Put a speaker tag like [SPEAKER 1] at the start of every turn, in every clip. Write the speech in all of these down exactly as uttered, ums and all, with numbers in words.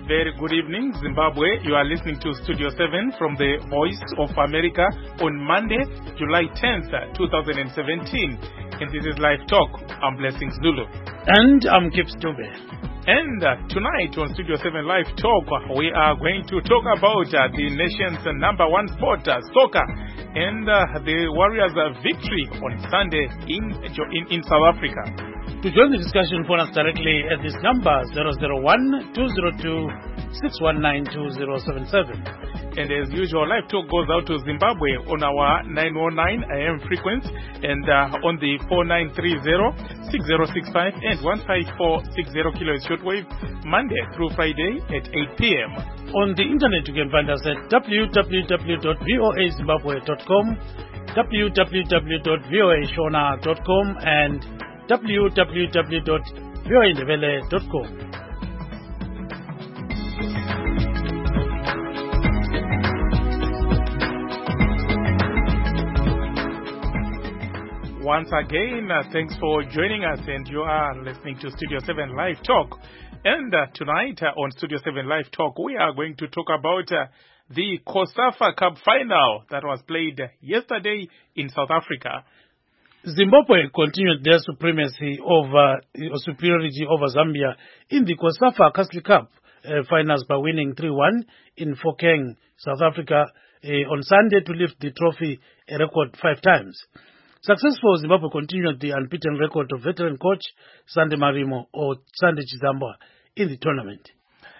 [SPEAKER 1] very good evening, Zimbabwe. You are listening to Studio seven from the Voice of America on Monday, July tenth, twenty seventeen. And this is Live Talk. I'm Blessings Lulu.
[SPEAKER 2] And I'm Gibbs Dube.
[SPEAKER 1] And uh, tonight on Studio seven Live Talk, we are going to talk about uh, the nation's number one sport, uh, soccer, and uh, the Warriors' uh, victory on Sunday in, in, in South Africa.
[SPEAKER 2] To join the discussion, phone us directly at this number, zero zero one, two zero two, six one nine, two zero seven seven.
[SPEAKER 1] And as usual, Live Talk goes out to Zimbabwe on our nine oh nine A M frequency and uh, on the four nine three zero, six zero six five and one five four six zero kilohertz shortwave, Monday through Friday at eight p m
[SPEAKER 2] On the internet, you can find us at w w w dot voa zimbabwe dot com, w w w dot voa shona dot com, and w w w dot voa ndebele dot com.
[SPEAKER 1] Once again, uh, thanks for joining us, and you are listening to Studio seven Live Talk. And uh, tonight uh, on Studio seven Live Talk, we are going to talk about uh, the COSAFA Cup final that was played yesterday in South Africa.
[SPEAKER 2] Zimbabwe continued their supremacy over uh, superiority over Zambia in the COSAFA Castle Cup uh, finals by winning three one in Phokeng, South Africa, uh, on Sunday to lift the trophy a record five times. Successful Zimbabwe continued the unbeaten record of veteran coach Sande Marimo or Sande Chizambwa in the tournament.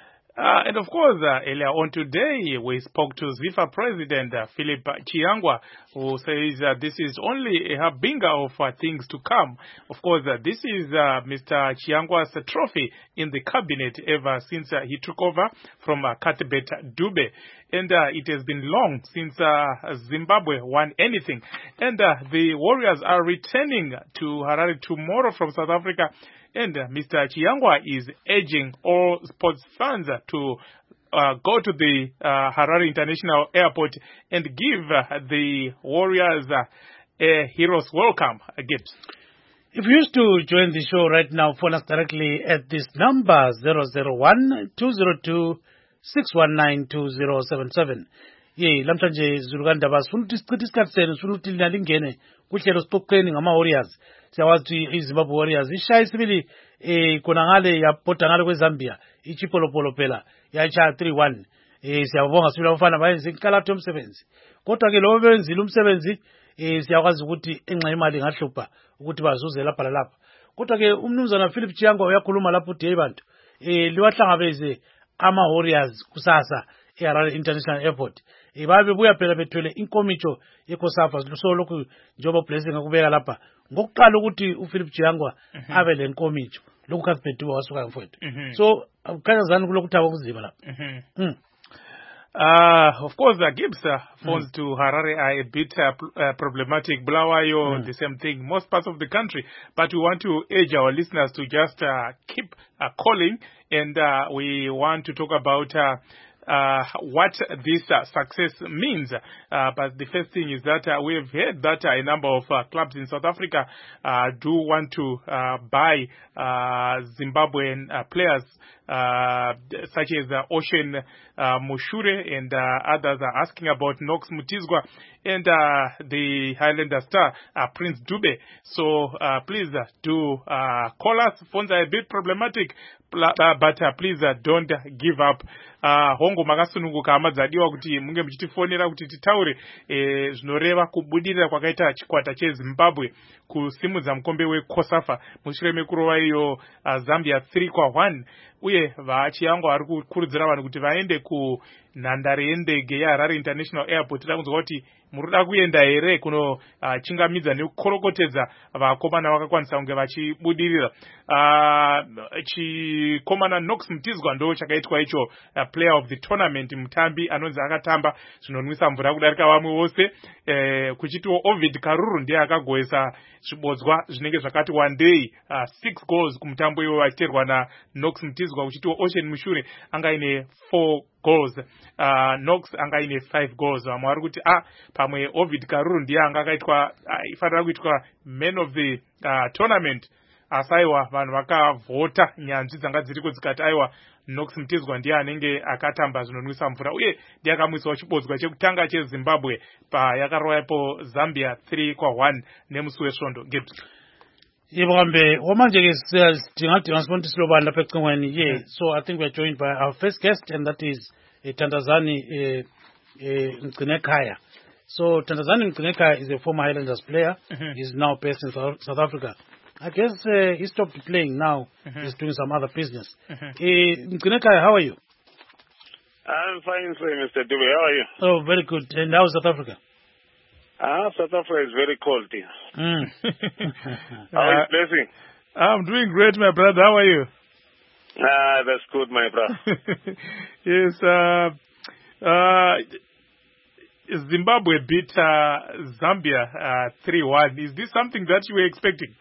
[SPEAKER 1] Uh, and of course, uh, earlier on today, we spoke to ZIFA President uh, Philip Chiyangwa, who says uh, this is only a bingo of uh, things to come. Of course, uh, this is uh, Mister Chiyangwa's uh, trophy in the cabinet ever since uh, he took over from uh, Cuthbert Dube. And uh, it has been long since uh, Zimbabwe won anything. And uh, the Warriors are returning to Harare tomorrow from South Africa. And uh, Mister Chiyangwa is urging all sports fans uh, to uh, go to the uh, Harare International Airport and give uh, the Warriors uh, a hero's welcome. Uh, Gibbs.
[SPEAKER 2] If you wish to join the show right now, phone us directly at this number, zero zero one, two zero two, six one nine, two zero seven seven. Ye, lamhlanje Zuruganda basifuna ukuthi isikhathi senu sifuna ukuthi linalingene kuhlelo siqoqeni ngama Warriors. Siyawazi iZimbabwe Warriors ishaya isibili eh kona ngale yapota ngale kweZambia ichipolopolo phela yacha three one. Eh siyabonga sibila bafana bayenza inkalatho yomsebenzi. Kodwa ke lo benzile umsebenzi eh siyakwazi ukuthi enxa imali ngahlupha ukuthi bazuze lapha lapha. Kodwa ke umnumzana Philip Chiyangwa uyakhuluma lapho uthi abantu eh liwahlangabeze ama Warriors kusasa eHarare International Airport. Ibabe buya phela bethwele inkomitsho yeCOSAFA so lokhu njoba blessing akubeka lapha ngokuqala ukuthi uPhilip Chiyangwa abe le nkomitsho lokhu kaSibhedwa wasuka mfowethu. So akukhanya zani kulokuthi akuziba lapha.
[SPEAKER 1] Uh, of course, uh, Gibbs uh, phones mm. to Harare are a bit uh, pl- uh, problematic. Bulawayo, mm. the same thing, most parts of the country. But we want to urge our listeners to just uh, keep uh, calling, and uh, we want to talk about uh, Uh, what this uh, success means. Uh, but the first thing is that uh, we have heard that uh, a number of uh, clubs in South Africa uh, do want to uh, buy uh, Zimbabwean uh, players uh, such as uh, Ocean uh, Mushure, and uh, others are asking about Knox Mutizwa and uh, the Highlander star uh, Prince Dube. So uh, please uh, do uh, call us. Phones are a bit problematic, but uh, please uh, don't give up. Uh, hongo makasununguka amadzadiwa kuti munge muchitifonera kuti titaure eh, zvinoreva kubudirira kwakaita chikwata cheZimbabwe kusimudza mukombe weCOSAFA mushure mekurova iyo uh, Zambia three kwa one. Uye vaChiyangwa vari kukurudzira vanhu kuti vaende kunhandare yendege yeHarare International Airport takunzwa kuti muruda kuenda here kuno uh, chingamidza nekukorokotedza vakomana vakakwanisa kunge vachibudirira. Uh, chikomana Knox Mutizwa ndo chakaitwa icho uh, player of the tournament, mutambi anonzi akatamba zvinonwisa mvura kudarika vamwe vose. Eh, kuchitiwo Ovid Karuru ndiye akagoesa zvibodzwa zvinenge zvakati one day uh, six goals kumutambo iwo achiterwa na Knox Mutizwa, kuchitiwo Ocean Mushure anga ine four goals, uh, Knox anga ine five goals. Vamwe vari kuti ah pamwe Ovid Karuru ndiye anga akaitwa uh, ifanira kuitwa man of the uh, tournament. asi aiwa vanhu vakavhota nyanzvi dzanga dziriko dzikati aiwa Knox Mtizwa ndiye anenge akatamba zvinonwisa mvura uye ndiye akamwisawo chibodzwa chekutanga cheZimbabwe payakarova ipo Zambia three kwa one nemusi wesvondo. Gibbs.
[SPEAKER 2] Yebo kambe wamanje ke singathi ngasibona silobani lapha ecingweni. Yeah, so I think we are joined by our first guest, and that is uh, Thandazani uh, uh, Mgcinekaya. So Thandazani Mgcinekaya is a former Highlanders player. Mm-hmm. He's now based in South, South Africa. I guess uh, he stopped playing now. Mm-hmm. He's doing some other business. Mm-hmm. uh, Mgcinekaya, how are you?
[SPEAKER 3] I'm fine, sir, Mister Dube. How are you?
[SPEAKER 2] Oh, very good. And how's South Africa?
[SPEAKER 3] Ah, South Africa is very cold here.
[SPEAKER 2] Mm.
[SPEAKER 3] How is blessing?
[SPEAKER 1] I'm doing great, my brother. How are you?
[SPEAKER 3] Ah, that's good, my brother.
[SPEAKER 1] Yes, uh, uh, Zimbabwe beat uh, Zambia uh, three one. Is this something that you were expecting?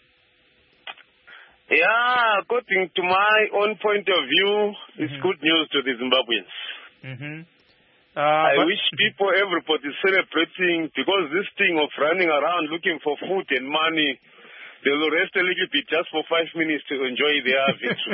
[SPEAKER 3] Yeah, according to my own point of view, it's mm-hmm. good news to the Zimbabweans.
[SPEAKER 1] Mm-hmm. Uh,
[SPEAKER 3] I wish people, everybody celebrating, because this thing of running around looking for food and money, they will rest a little bit just for five minutes to enjoy their victory.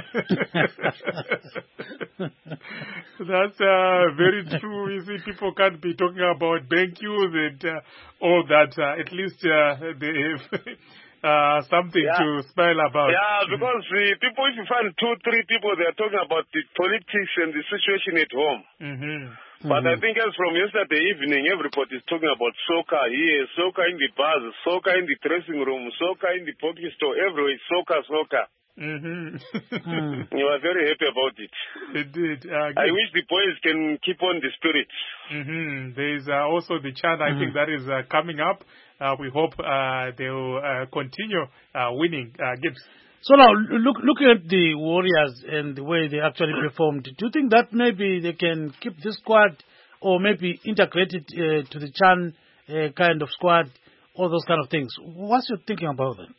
[SPEAKER 1] That's uh, very true. You see, people can't be talking about bank queues and uh, all that. Uh, at least uh, they have uh, something yeah. to smile about.
[SPEAKER 3] Yeah, because mm-hmm. uh, people, if you find two, three people, they are talking about the politics and the situation at home.
[SPEAKER 1] Mm-hmm.
[SPEAKER 3] But
[SPEAKER 1] mm-hmm.
[SPEAKER 3] I think as from yesterday evening, everybody is talking about soccer here, soccer in the bars, soccer in the dressing room, soccer in the pocket store, everywhere, soccer, soccer.
[SPEAKER 1] Mm-hmm.
[SPEAKER 3] You are very happy about it.
[SPEAKER 1] Indeed. Uh,
[SPEAKER 3] I wish the boys can keep on the spirit.
[SPEAKER 1] Mm-hmm. There is uh, also the chant, I mm-hmm. think, that is uh, coming up. Uh, we hope uh, they will uh, continue uh, winning. Uh, Gibbs.
[SPEAKER 2] So now, look, looking at the Warriors and the way they actually performed, do you think that maybe they can keep this squad or maybe integrate it uh, to the Chan uh, kind of squad, all those kind of things? What's your thinking about that?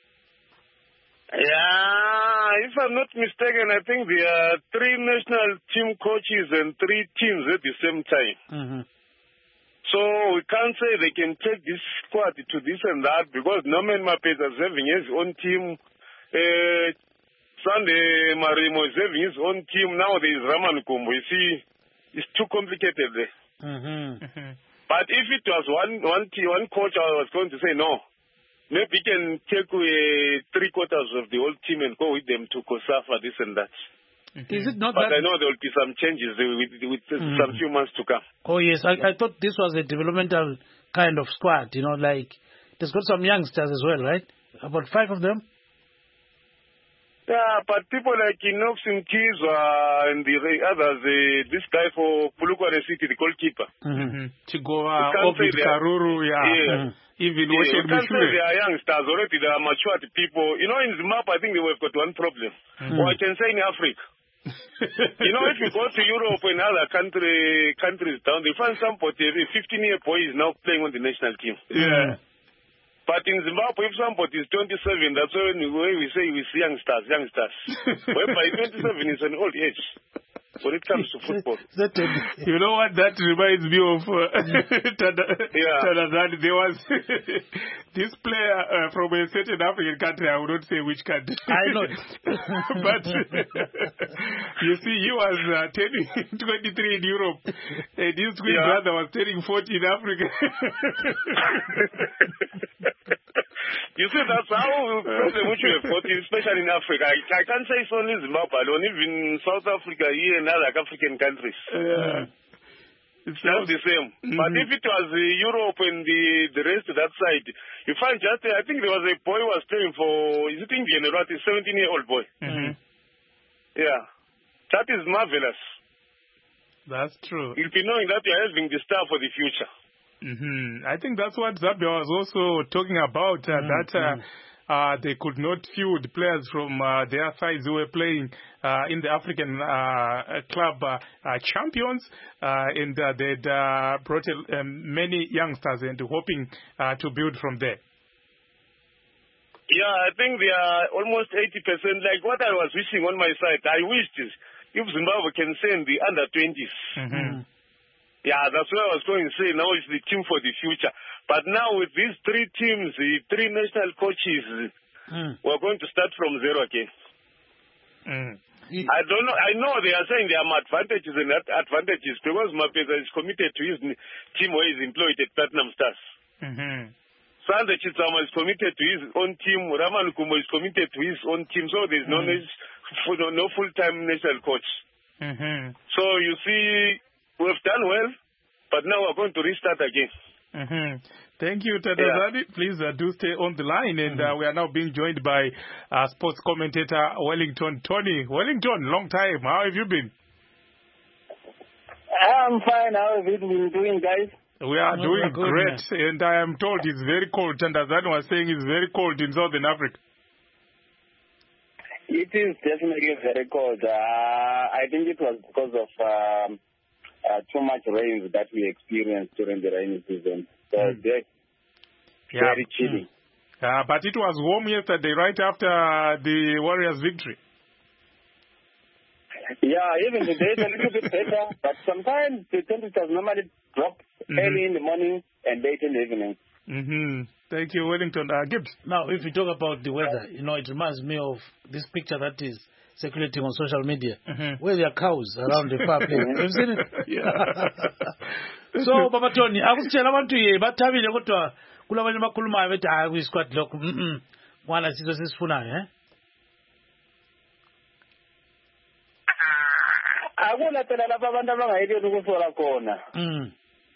[SPEAKER 3] Yeah, if I'm not mistaken, I think there are three national team coaches and three teams at the same time. Mm-hmm. So we can't say they can take this squad to this and that because Norman Mapes is having his own team. Uh, Sunday Marimo is having his own team. Now there is Raman Kumbo. You see, it's too complicated there.
[SPEAKER 2] Mm-hmm. Mm-hmm.
[SPEAKER 3] But if it was one one team, one coach, I was going to say no. Maybe he can take away three quarters of the whole team and go with them to Kosafa, this and that.
[SPEAKER 2] Mm-hmm. Is it not
[SPEAKER 3] but
[SPEAKER 2] that...
[SPEAKER 3] I know there will be some changes with, with mm-hmm. some few months to come.
[SPEAKER 2] Oh, yes. I, I thought this was a developmental kind of squad, you know, like there's got some youngsters as well, right? About five of them?
[SPEAKER 3] Yeah, but people like Knox Mtizwa and the others, uh, this guy for Polokwane City, the goalkeeper.
[SPEAKER 1] Mm-hmm. Chigoa, Ovid Karuru, yeah. yeah. Mm-hmm. Even
[SPEAKER 3] yeah, you can't say they are youngsters already, they are matured people. You know, in Zimbabwe, I think they have got one problem. Mm-hmm. Or I can say in Africa. You know, if you go to Europe and other country, countries down, they find somebody, a fifteen-year boy is now playing on the national team.
[SPEAKER 1] Yeah.
[SPEAKER 3] But in Zimbabwe, if somebody is twenty-seven, that's when we say we see youngsters, youngsters. Whereby twenty-seven is an old age when it comes to football.
[SPEAKER 1] You know what that reminds me of? Uh, Tada, yeah. Tada, there was this player uh, from a certain African country, I would not say which country.
[SPEAKER 2] I know.
[SPEAKER 1] But you see, he was uh, turning twenty-three in Europe, and his twin yeah. brother was turning forty in Africa.
[SPEAKER 3] You see, that's how problem which we have got, especially in Africa. I, I can't say it's only Zimbabwe, alone, even South Africa here and other African countries.
[SPEAKER 1] Yeah.
[SPEAKER 3] It's just the same. Mm-hmm. But if it was uh, Europe and the, the rest of that side, you find just, uh, I think there was a boy who was playing for, is it Indian or what, a seventeen-year-old boy.
[SPEAKER 1] Mm-hmm.
[SPEAKER 3] Yeah. That is marvelous.
[SPEAKER 1] That's true.
[SPEAKER 3] You'll be knowing that you're having the star for the future.
[SPEAKER 1] Mm-hmm. I think that's what Zambia was also talking about, uh, mm-hmm. that uh, uh, they could not field players from uh, their sides who were playing uh, in the African uh, club uh, uh, champions, uh, and uh, they'd uh, brought uh, many youngsters and hoping uh, to build from there.
[SPEAKER 3] Yeah, I think they are almost eighty percent. Like what I was wishing on my side, I wished if Zimbabwe can send the under twenties.
[SPEAKER 1] Mm-hmm.
[SPEAKER 3] Yeah, that's what I was going to say. Now it's the team for the future. But now with these three teams, the three national coaches, mm. we're going to start from zero again.
[SPEAKER 1] Mm.
[SPEAKER 3] I don't know. I know they are saying there are advantages and advantages because Mapeza is committed to his team where he's employed at Platinum Stars.
[SPEAKER 1] Mm-hmm.
[SPEAKER 3] Sanda Chitsama is committed to his own team. Raman Kumbo is committed to his own team. So there's no, mm. no full-time national coach.
[SPEAKER 1] Mm-hmm.
[SPEAKER 3] So you see, we've done well, but now we're going to restart again.
[SPEAKER 1] Mm-hmm. Thank you, Tadazani. Yeah. Please uh, do stay on the line. And mm-hmm. uh, we are now being joined by uh, sports commentator Wellington Tony. Wellington, long time. How have you been?
[SPEAKER 4] I'm fine. How have you been doing, guys?
[SPEAKER 1] We are
[SPEAKER 4] oh,
[SPEAKER 1] doing
[SPEAKER 4] good,
[SPEAKER 1] great.
[SPEAKER 4] Man.
[SPEAKER 1] And I am told it's very cold. Tandazani was saying it's very cold in Southern Africa.
[SPEAKER 4] It is definitely very cold. Uh, I think it was because of um, uh, too much rain that we experienced during the rainy season. So mm. very,
[SPEAKER 1] yeah.
[SPEAKER 4] very chilly.
[SPEAKER 1] Mm. Uh, but it was warm yesterday, right after the Warriors' victory.
[SPEAKER 4] Yeah, even the day is a little bit better, but sometimes the temperatures normally drop mm-hmm. early in the morning and late in the evening.
[SPEAKER 1] Mm-hmm. Thank you, Wellington. Uh, Gibbs.
[SPEAKER 2] Now, if you talk about the weather, you know, it reminds me of this picture that is circulating on social media, mm-hmm. where there are cows around the fireplace. You've seen it?
[SPEAKER 1] Yeah.
[SPEAKER 2] So, Baba Tony, akusitshela abantu ye bathabile kodwa kulabanye bakhulumayo bethi hayi kuyisikwadi lokho mhm mwana sizo sisifunayo eh
[SPEAKER 4] akuna phela lapha abantu abangayileni ukusola khona
[SPEAKER 2] mm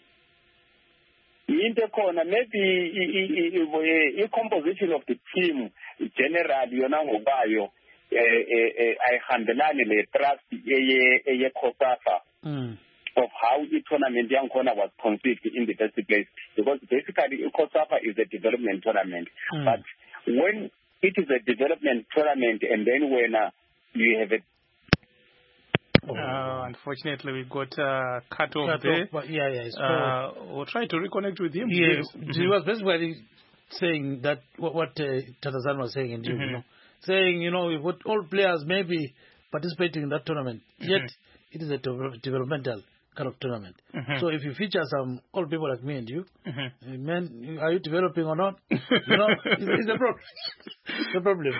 [SPEAKER 4] into khona maybe i composition of the team generally yona ngobayo eh eh ayihambelani le trust eye eye COSAFA
[SPEAKER 2] mm
[SPEAKER 4] of how the tournament young corner was conceived in the first place, because basically COSAFA is a development tournament. Mm. But when it is a development tournament and then when uh, you have a
[SPEAKER 1] Uh, unfortunately, we got uh, cut off
[SPEAKER 2] cut
[SPEAKER 1] there.
[SPEAKER 2] Off, yeah, yeah. So
[SPEAKER 1] uh, we'll try to reconnect with him.
[SPEAKER 2] Yeah,
[SPEAKER 1] mm-hmm.
[SPEAKER 2] He was basically saying that what, what uh, Tadazan was saying, and you, mm-hmm. you know, saying you know, what all players may be participating in that tournament, mm-hmm. yet it is a de- developmental kind of tournament. Mm-hmm. So if you feature some old people like me and you, mm-hmm. man, are you developing or not? You know, it's, it's a problem. It's a problem.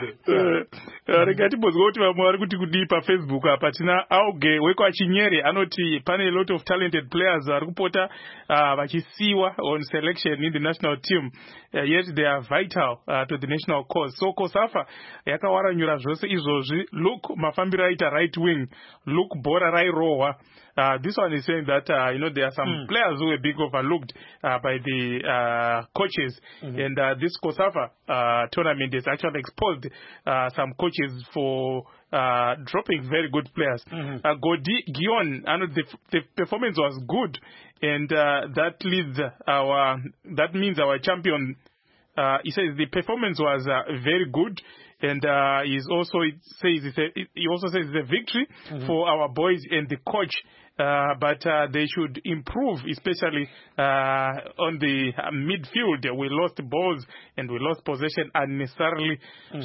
[SPEAKER 1] Regati bozoti vamwari kuti kudipa Facebook apa tina auge weko achinyere anoti pane a lot of talented players vari kupota vachisiwa on selection in the national team, uh, yet they are vital uh, to the national cause. So COSAFA yakawaranyura zvose izvozvi. Look mafambiro aita right wing, look bhora rairohwa. Uh, this one is saying that, uh, you know, there are some mm. players who were being overlooked uh, by the uh, coaches. Mm-hmm. And uh, this COSAFA uh, tournament has actually exposed uh, some coaches for uh, dropping very good players. Mm-hmm. Uh, Godi Gion, I know the, the performance was good. And uh, that leads our, that means our champion, uh, he says the performance was uh, very good. And uh, he's also it says it's a, he also says it's a victory mm-hmm. for our boys and the coach. Uh, but uh, they should improve, especially uh, on the uh, midfield. We lost balls and we lost possession unnecessarily.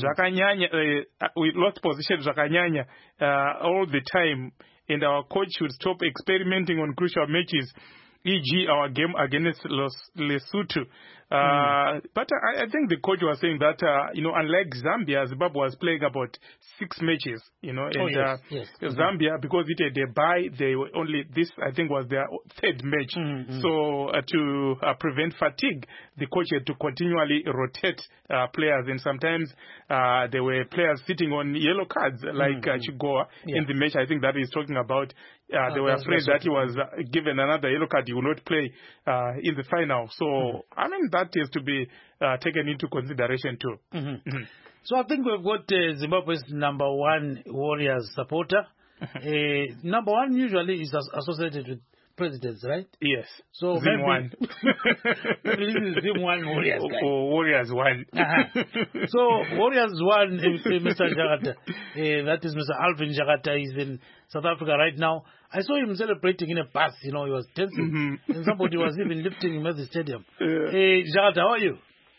[SPEAKER 1] Mm-hmm. Uh, we lost possession Zakanyanya uh, all the time. And our coach should stop experimenting on crucial matches, for example our game against Lesotho. Uh, mm. But I, I think the coach was saying that, uh, you know, unlike Zambia, Zimbabwe was playing about six matches, you know, and
[SPEAKER 2] oh, yes,
[SPEAKER 1] uh,
[SPEAKER 2] yes.
[SPEAKER 1] Zambia, mm-hmm. because it had a bye, they were only, this I think was their third match. Mm-hmm. So uh, to uh, prevent fatigue, the coach had to continually rotate uh, players, and sometimes uh, there were players sitting on yellow cards, like mm-hmm. uh, Chigoa yeah. in the match I think that he's talking about. Uh, they oh, were afraid that he was uh, given another yellow card, he will not play uh, in the final. So, mm-hmm. I mean, that is to be uh, taken into consideration too.
[SPEAKER 2] Mm-hmm. Mm-hmm. So I think we've got uh, Zimbabwe's number one Warriors supporter. uh, number one usually is as- associated with presidents, right?
[SPEAKER 1] Yes.
[SPEAKER 2] So
[SPEAKER 1] Zim one.
[SPEAKER 2] Maybe this is Zim one Warriors guy.
[SPEAKER 1] Or Warriors one.
[SPEAKER 2] Uh-huh. So Warriors one, uh, Mister Jagata, uh, that is Mister Alvin Jagata. He's in South Africa right now. I saw him celebrating in a bus. You know, he was dancing, mm-hmm. and somebody was even lifting him at the stadium. Yeah. Hey, Jagata, how are you?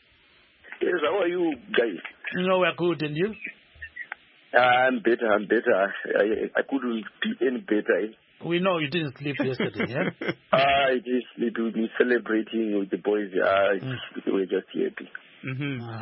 [SPEAKER 5] Yes, how are you guys?
[SPEAKER 2] You know, we're good, and you?
[SPEAKER 5] Uh, I'm better, I'm better. I, I couldn't be any better.
[SPEAKER 2] We know you didn't sleep yesterday, yeah?
[SPEAKER 5] I did sleep. We've been celebrating with the boys. Uh, mm. We were just happy.
[SPEAKER 2] Mm-hmm. Uh-huh.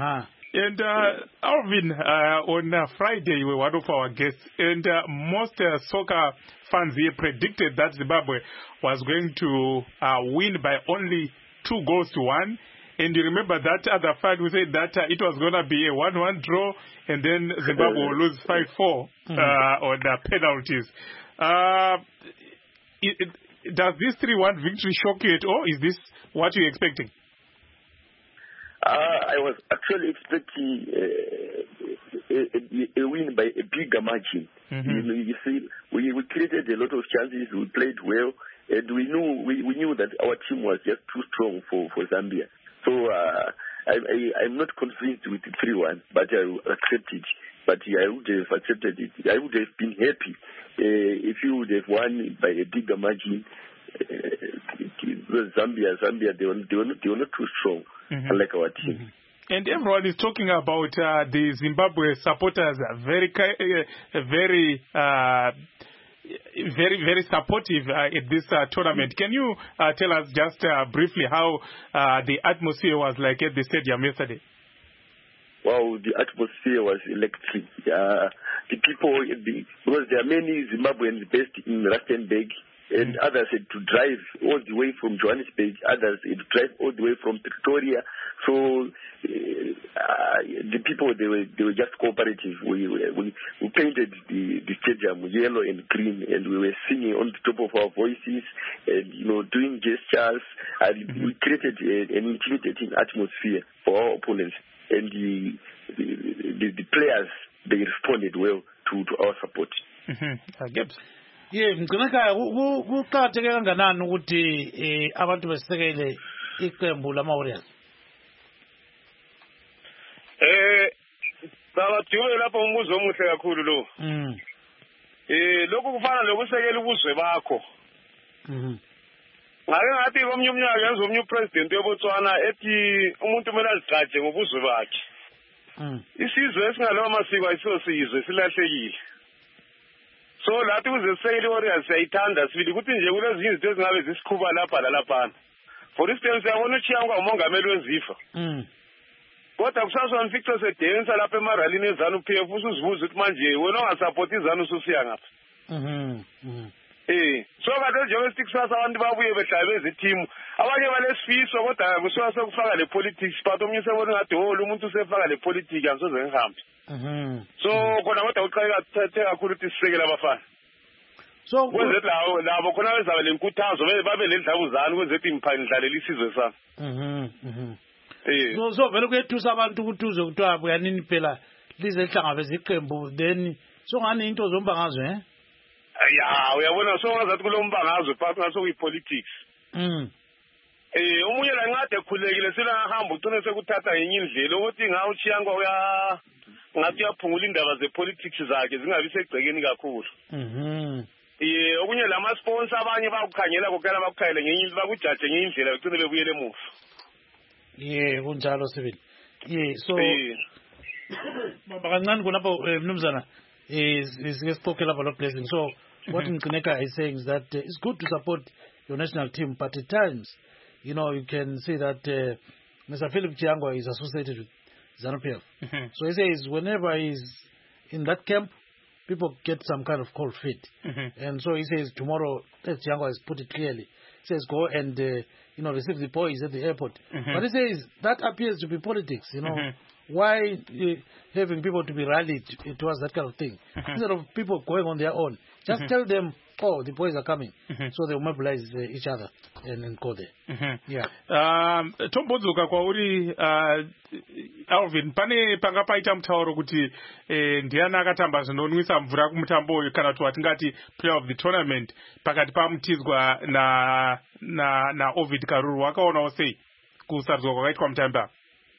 [SPEAKER 1] And uh, Alvin, uh, on uh, Friday, you were one of our guests, and uh, most uh, soccer fans here predicted that Zimbabwe was going to uh, win by only two goals to one. And you remember that other fight, we said that uh, it was going to be a one one draw, and then Zimbabwe will lose five four uh, mm-hmm. on the penalties. Uh, it, it, does this three one victory shock you at all? Is this what you're expecting?
[SPEAKER 5] Uh, I was actually expecting uh, a, a, a win by a bigger margin. Mm-hmm. You, know, you see, we, we created a lot of chances. We played well, and we knew we, we knew that our team was just too strong for, for Zambia. So uh, I, I, I'm not convinced with the three one, but I will accept it. But I would have accepted it. I would have been happy uh, if you would have won by a bigger margin. Uh, Zambia, Zambia, they were, they were, not, they were not too strong, mm-hmm. unlike our team.
[SPEAKER 1] Mm-hmm. And everyone is talking about uh, the Zimbabwe supporters are very, uh, very, uh, very, very supportive uh, at this uh, tournament. Can you uh, tell us just uh, briefly how uh, the atmosphere was like at the stadium yesterday?
[SPEAKER 5] Wow, the atmosphere was electric. Uh, the people, the, because there are many Zimbabweans based in Rustenburg, and mm-hmm. others had to drive all the way from Johannesburg, others had to drive all the way from Pretoria. So uh, the people, they were they were just cooperative. We we, we painted the, the stadium yellow and green, and we were singing on the top of our voices, and you know, doing gestures. And mm-hmm. we created a, an intimidating atmosphere for our opponents, and the the, the, the players, they responded well to, to our support.
[SPEAKER 1] Mm-hmm. Uh, Gibbs.
[SPEAKER 2] Yeah, ngicela kuqhatheke kanganani ukuthi eh abantu besekele iqembu lama Warriors.
[SPEAKER 3] Eh baba Dube lapho umbuzo omuhle kakhulu lo.
[SPEAKER 2] Mhm.
[SPEAKER 3] Eh lokhu kufana lokusekela ubuzwe bakho.
[SPEAKER 2] Mhm.
[SPEAKER 3] Ngake ngathi komnye umnyaka yenza umnye upresident weBotswana ethi umuntu kumele azigcaje ngobuzwe bakhe.
[SPEAKER 2] Mhm.
[SPEAKER 3] Isizwe esingalawa masiko ayisosizwe silahlekile. So lathi kuzesekela Warriors siyayithanda sibili ukuthi nje kulezi izinto ezingabe zisikhuba lapha lalapha. For instance yabona uChiyangwa umongameli wezifa.
[SPEAKER 2] Mhm.
[SPEAKER 3] Kodwa kusasa umfixo sedensa lapha emaralini ezanu P F usizibuza ukuthi manje wena ungasupport izanu ususiya ngapha.
[SPEAKER 2] Mhm. Mhm.
[SPEAKER 3] Eh so kade njengoba sithi kusasa abantu babuye behlabe eziteam abanye balesifiso kodwa kusuka sekufaka le politics but omnye sebona ngathi holo umuntu usefaka le politics angisoze ngihambe.
[SPEAKER 2] Mhm.
[SPEAKER 3] So khona kodwa uqhayeka thathe kakhulu ukuthi sisekele abafana. So kwenze lawo labo khona bezaba lenkuthazo babe lendlavuzana kwenze ukuthi imphani idlalela isizwe sami.
[SPEAKER 2] Mhm. Mhm.
[SPEAKER 3] Eh
[SPEAKER 2] so so vele kuyethusa abantu ukuthi uze kuthiwa buyanini phela lize lihlangabeze iqembu then so ngani into zomba ngazo eh
[SPEAKER 3] ya uyabona so ngazathi kulombangazwe phansi ngaso kuyipolitics.
[SPEAKER 2] Mhm.
[SPEAKER 3] Eh umunye la ngade ekhulekile sina hamba ucine sekuthatha yenye indlela ukuthi ngawu Chiyangwa uya ngathi uyaphungula indaba zepolitics zakhe zingabi segcekeni kakhulu.
[SPEAKER 2] Mhm.
[SPEAKER 3] Eh okunye lama sponsor abanye bakukhanyela kokela bakukhayele ngenye indlela bakujaje ngenye indlela ucine bebuyele emuva.
[SPEAKER 2] Yeah kunjalo sibili. Yeah so baba kancane kulapho mnumzana eh sike lapho lo blessing. So what Ncineka is saying is that uh, it's good to support your national team, but at times, you know, you can see that uh, Mister Philip Chiyangwa is associated with ZANU-P F. Mm-hmm. So he says whenever he's in that camp, people get some kind of cold feet. Mm-hmm. And so he says tomorrow, Chiyangwa has put it clearly, he says go and, uh, you know, receive the boys at the airport. Mm-hmm. But he says that appears to be politics, you know. Mm-hmm. Why uh, having people to be rallied towards that kind of thing? Mm-hmm. Instead of people going on their own, just mm-hmm. tell them, oh, the boys are coming. Mm-hmm. So they'll mobilize uh, each other and, and go there. Mm-hmm. Yeah.
[SPEAKER 1] Um, Tombozuka kwa uri uh, Alvin, pane panga paita mtauro kuti eh, ndiana akatamba zvinonwisa mvura kumutambo kana kuti watingati player of the tournament pakati pamutizwa na na na Ovid Karuru wakaonawo sei kusaruzwa kwakaitwa mutamba.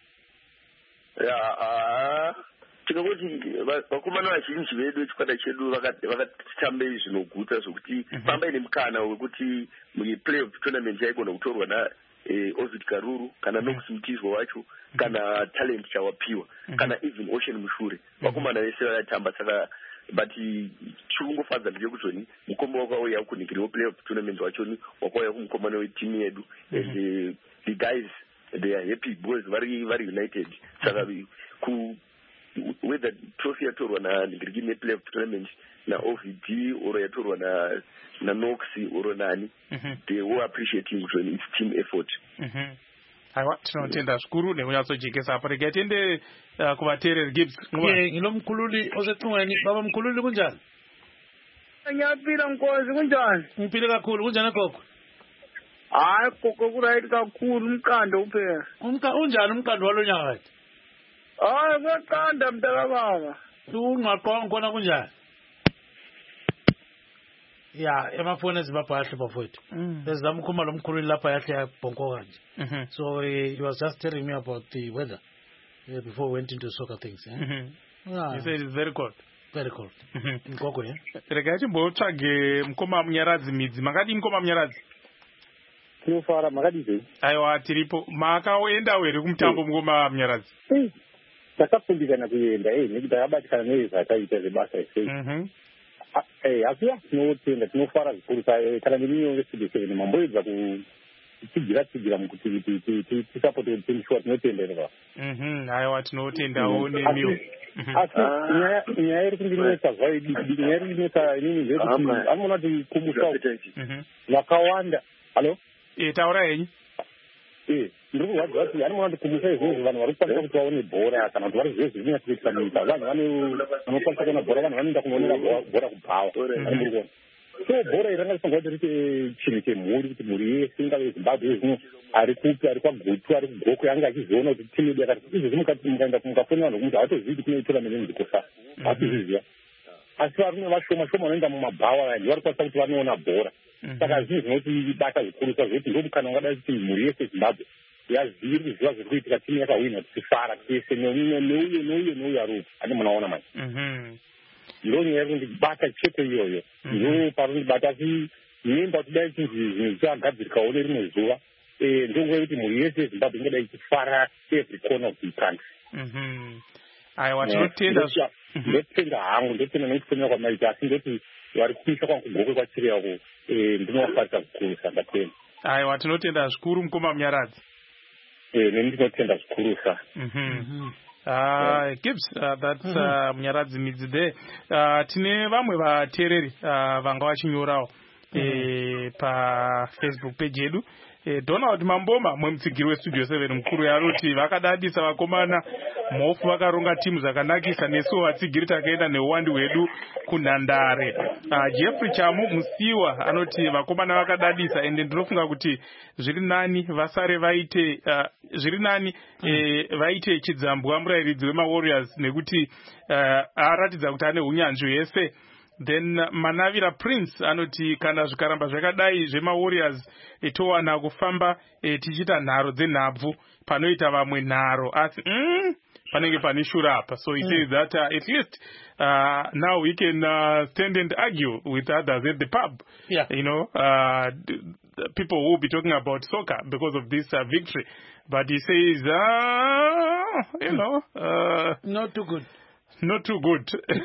[SPEAKER 5] Yeah, tinokuti vakomana vazhinji vedu chikwata chedu vakatambe zvinoguta zvokuti pamba ine mukana wekuti muplay of tournament yaigona kutorwa na Ovid Karuru kana Nox Mutizwa wacho kana talent chawapiwa kana even Ocean Mushure vakomana vese vakatamba saka but chikungofadza ndechekuzvoni mukombo wakauya kunikiriwo play of tournament wachoni wakauya kumukomana wetimu yedu and the guys they are happy because very very united. So ku whether trophy yatorwa na Ngirigime Playoff Tournament na O V D or yatorwa na na Nox or nani, mm-hmm. they were appreciating its team effort.
[SPEAKER 1] Mm-hmm. Aiwa tinotenda zvikuru nekunyatsochekesa apa rega tiende uh, kuvateereri Gibbs.
[SPEAKER 2] Ye ngilo mkhululi osetungweni baba mkhululi kunjani?
[SPEAKER 6] Ngiyapila Nkosi kunjani?
[SPEAKER 2] Ngipile kakhulu kunjani gogo?
[SPEAKER 6] Hayi gogo kuright kakhulu umkando uphela.
[SPEAKER 2] Umka unjani umkando walonyaka kathi?
[SPEAKER 6] Hayi kwaqanda mntaka baba.
[SPEAKER 2] Ungaqonga khona kunjani? Yeah, emafoni ezibapha yahle bafowethu. Bezama ukukhuluma lo mkhululi lapha yahle yabhonko kanje. So uh, he was just telling me about the weather uh, before we went into soccer things. Yeah?
[SPEAKER 1] Mm-hmm. Yeah. He said it's very cold.
[SPEAKER 2] Very cold.
[SPEAKER 1] Mm-hmm.
[SPEAKER 2] Ngoko yeah.
[SPEAKER 1] Rega chimbotsvage mukoma Munyaradzi midzi. Makadi mukoma Munyaradzi?
[SPEAKER 7] Tinofara makadi sei?
[SPEAKER 1] Aiwa tiripo. Makaenda here kumutambo mukoma Munyaradzi?
[SPEAKER 7] Eh. Takapfumbikana kuenda eh nekuti takabatikana nezvakaita zvebasa sei.
[SPEAKER 1] Mhm.
[SPEAKER 7] Eh, akuya tinotenda tinofara zvikuru kana neminyo seven mamboedza kutsigira tsigira mukuti tisapote timishuwa tinotendera.
[SPEAKER 1] Mhm, aiwa tinotendawo nemiwo.
[SPEAKER 7] Asi nyaya iri kundinetsa zvaidi nyaya iri kundinetsa inini ndekuti anoona kuti kumusha vakawanda. Halo?
[SPEAKER 1] Eh, taura henyu.
[SPEAKER 7] Eh, ndiri kurwadza kuti anoona kuti kumusha izvozvo vanhu vari kukwanisa kuti vaone bhora kana kuti vari zvese zvinyatsokuita munyika vanhu vanokwanisa kuona bhora vanhu vanoenda kunoonera bhora kubhawa. So bhora iri rangarisonga kuti rite chinhu chemhuri kuti mhuri yese ingave Zimbabwe zvino ari kupi ari kwagutu ari kugoko anga achizoona kuti timu yedu yakati izvezvi mukaenda mukafonera vanhu kuti havatozivi kuti kune tournament inozikosa hatizviziva. Asi varume vashoma shoma vanoenda mumabhawa andi vari kwanisa kuti vanoona bhora. Saka zvinhu zvinotibata zvikurusa zvekuti ndomukana ungadai kuti mhuri yese Zimbabwe yazivi kuziva zviri kuitika timu yakahwina tichifara tese neuye neuye neuye neuye ari uku ane munaona manje. Ndo nyaya kundibata chete iyoyo. Ndo parundibata asi nemba kudai chinzi zvinhu zvichagadzirikawo nerimwe zuva ndonguva kuti mhuri yese Zimbabwe ingadai ichifara every corner of the country.
[SPEAKER 1] Aiwa tinotenda
[SPEAKER 7] ndotenda hangu ndotenda nekutifonyera kwamaita asi ndoti vari kuisa kwangu kugokwe kwachiriyako ndinovafarisa zvikurusa ndatenda.
[SPEAKER 1] Aiwa tinotenda zvikuru mukoma Munyaradzi.
[SPEAKER 7] Eh, neni ndinotenda zvikurusa.
[SPEAKER 1] Uh, Gibbs, uh, that's uh, Munyaradzi midzi there. Uh, tine vamwe vateereri uh, vanga vachinyorawo eh, paFacebook page yedu. Eh, Donald Mamboma mwemutsigiri westudio seven mukuru yaroti vakadadisa vakomana mhofu vakaronga timu zvakanakisa nesu vatsigiri takaenda neuwandi hwedu kunhandare. Uh, Jeffrey Chamu musiwa anoti vakomana vakadadisa ende ndinofunga kuti zviri nani vasare vaite uh, zviri nani eh, vaite chidzambwa murairidzi wemaWarriors nekuti uh, aratidza kuti ane unyanzvi hwese. Then Manavira Prince anoti kana zvikaramba zvakadai zvemaWarriors etowana kufamba eh, tichita nharo dzenhabvu panoita vamwe nharo asi mm, panenge pane shura apa. So he mm. says that uh, at least uh, now we can uh, stand and argue with others at the pub.
[SPEAKER 2] Yeah.
[SPEAKER 1] You know, uh, people will be talking about soccer because of this uh, victory. But he says, uh, you know, uh,
[SPEAKER 2] not too good.
[SPEAKER 1] Not too good,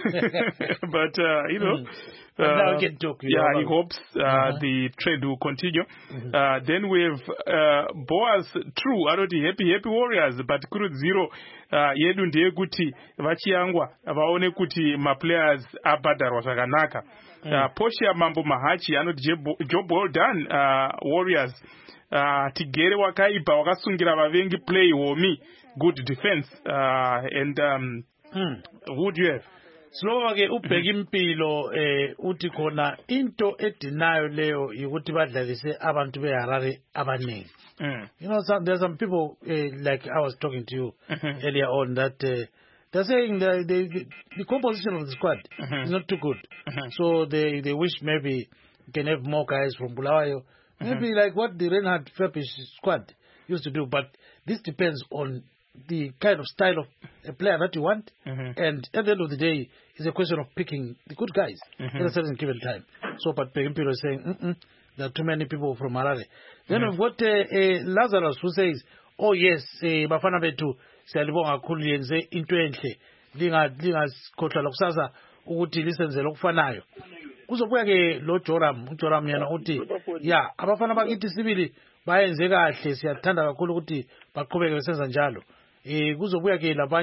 [SPEAKER 1] but uh, you know,
[SPEAKER 2] mm. uh, get talk,
[SPEAKER 1] yeah,
[SPEAKER 2] know,
[SPEAKER 1] he hopes uh, uh-huh. the trend will continue. Mm-hmm. Uh, then we have uh, Boaz True, aroti happy happy Warriors, but kuri zero uh, yedu ndiye kuti vachiangwa vaone kuti ma players abhadarwa zvakanaka. Mm. Uh, Portia Mambo Mahachi anoti job well done uh, Warriors. Uh, tigere wakaipa wakasungira vavengi play homi good defense uh, and um,
[SPEAKER 2] Hmm.
[SPEAKER 1] Who do you have?
[SPEAKER 2] Slowa ke ubheka impilo eh uthi khona into edinayo leyo ukuthi badlalise abantu beHarare abaningi.
[SPEAKER 1] Mm.
[SPEAKER 2] You know, some, there's some people uh, like I was talking to you mm-hmm. earlier on that uh, they're saying the, the the composition of the squad mm-hmm. is not too good. Mm-hmm. So they they wish maybe you can have more guys from Bulawayo. Mm-hmm. Maybe like what the Reinhard Feppisch squad used to do, but this depends on the kind of style of a player that you want, mm-hmm. and at the end of the day, it's a question of picking the good guys mm-hmm. at a certain given time. So, but Pegimpiro is saying, Mm-mm, there are too many people from Harare. Then mm-hmm. we've got uh, uh, Lazarus who says, oh yes, Bafana Betu, siyalibonga kakhulu yenze into enhle, linga linga sikhohlwa lokusasa ukuthi lisenze lokufanayo. Kuzobuya ke lo Joram, uJoram yena uthi, yeah, abafana bakithi sibili bayenze kahle, siyathanda kakhulu ukuthi baqhubeke besenza njalo. Eh kuzobuya ke labanye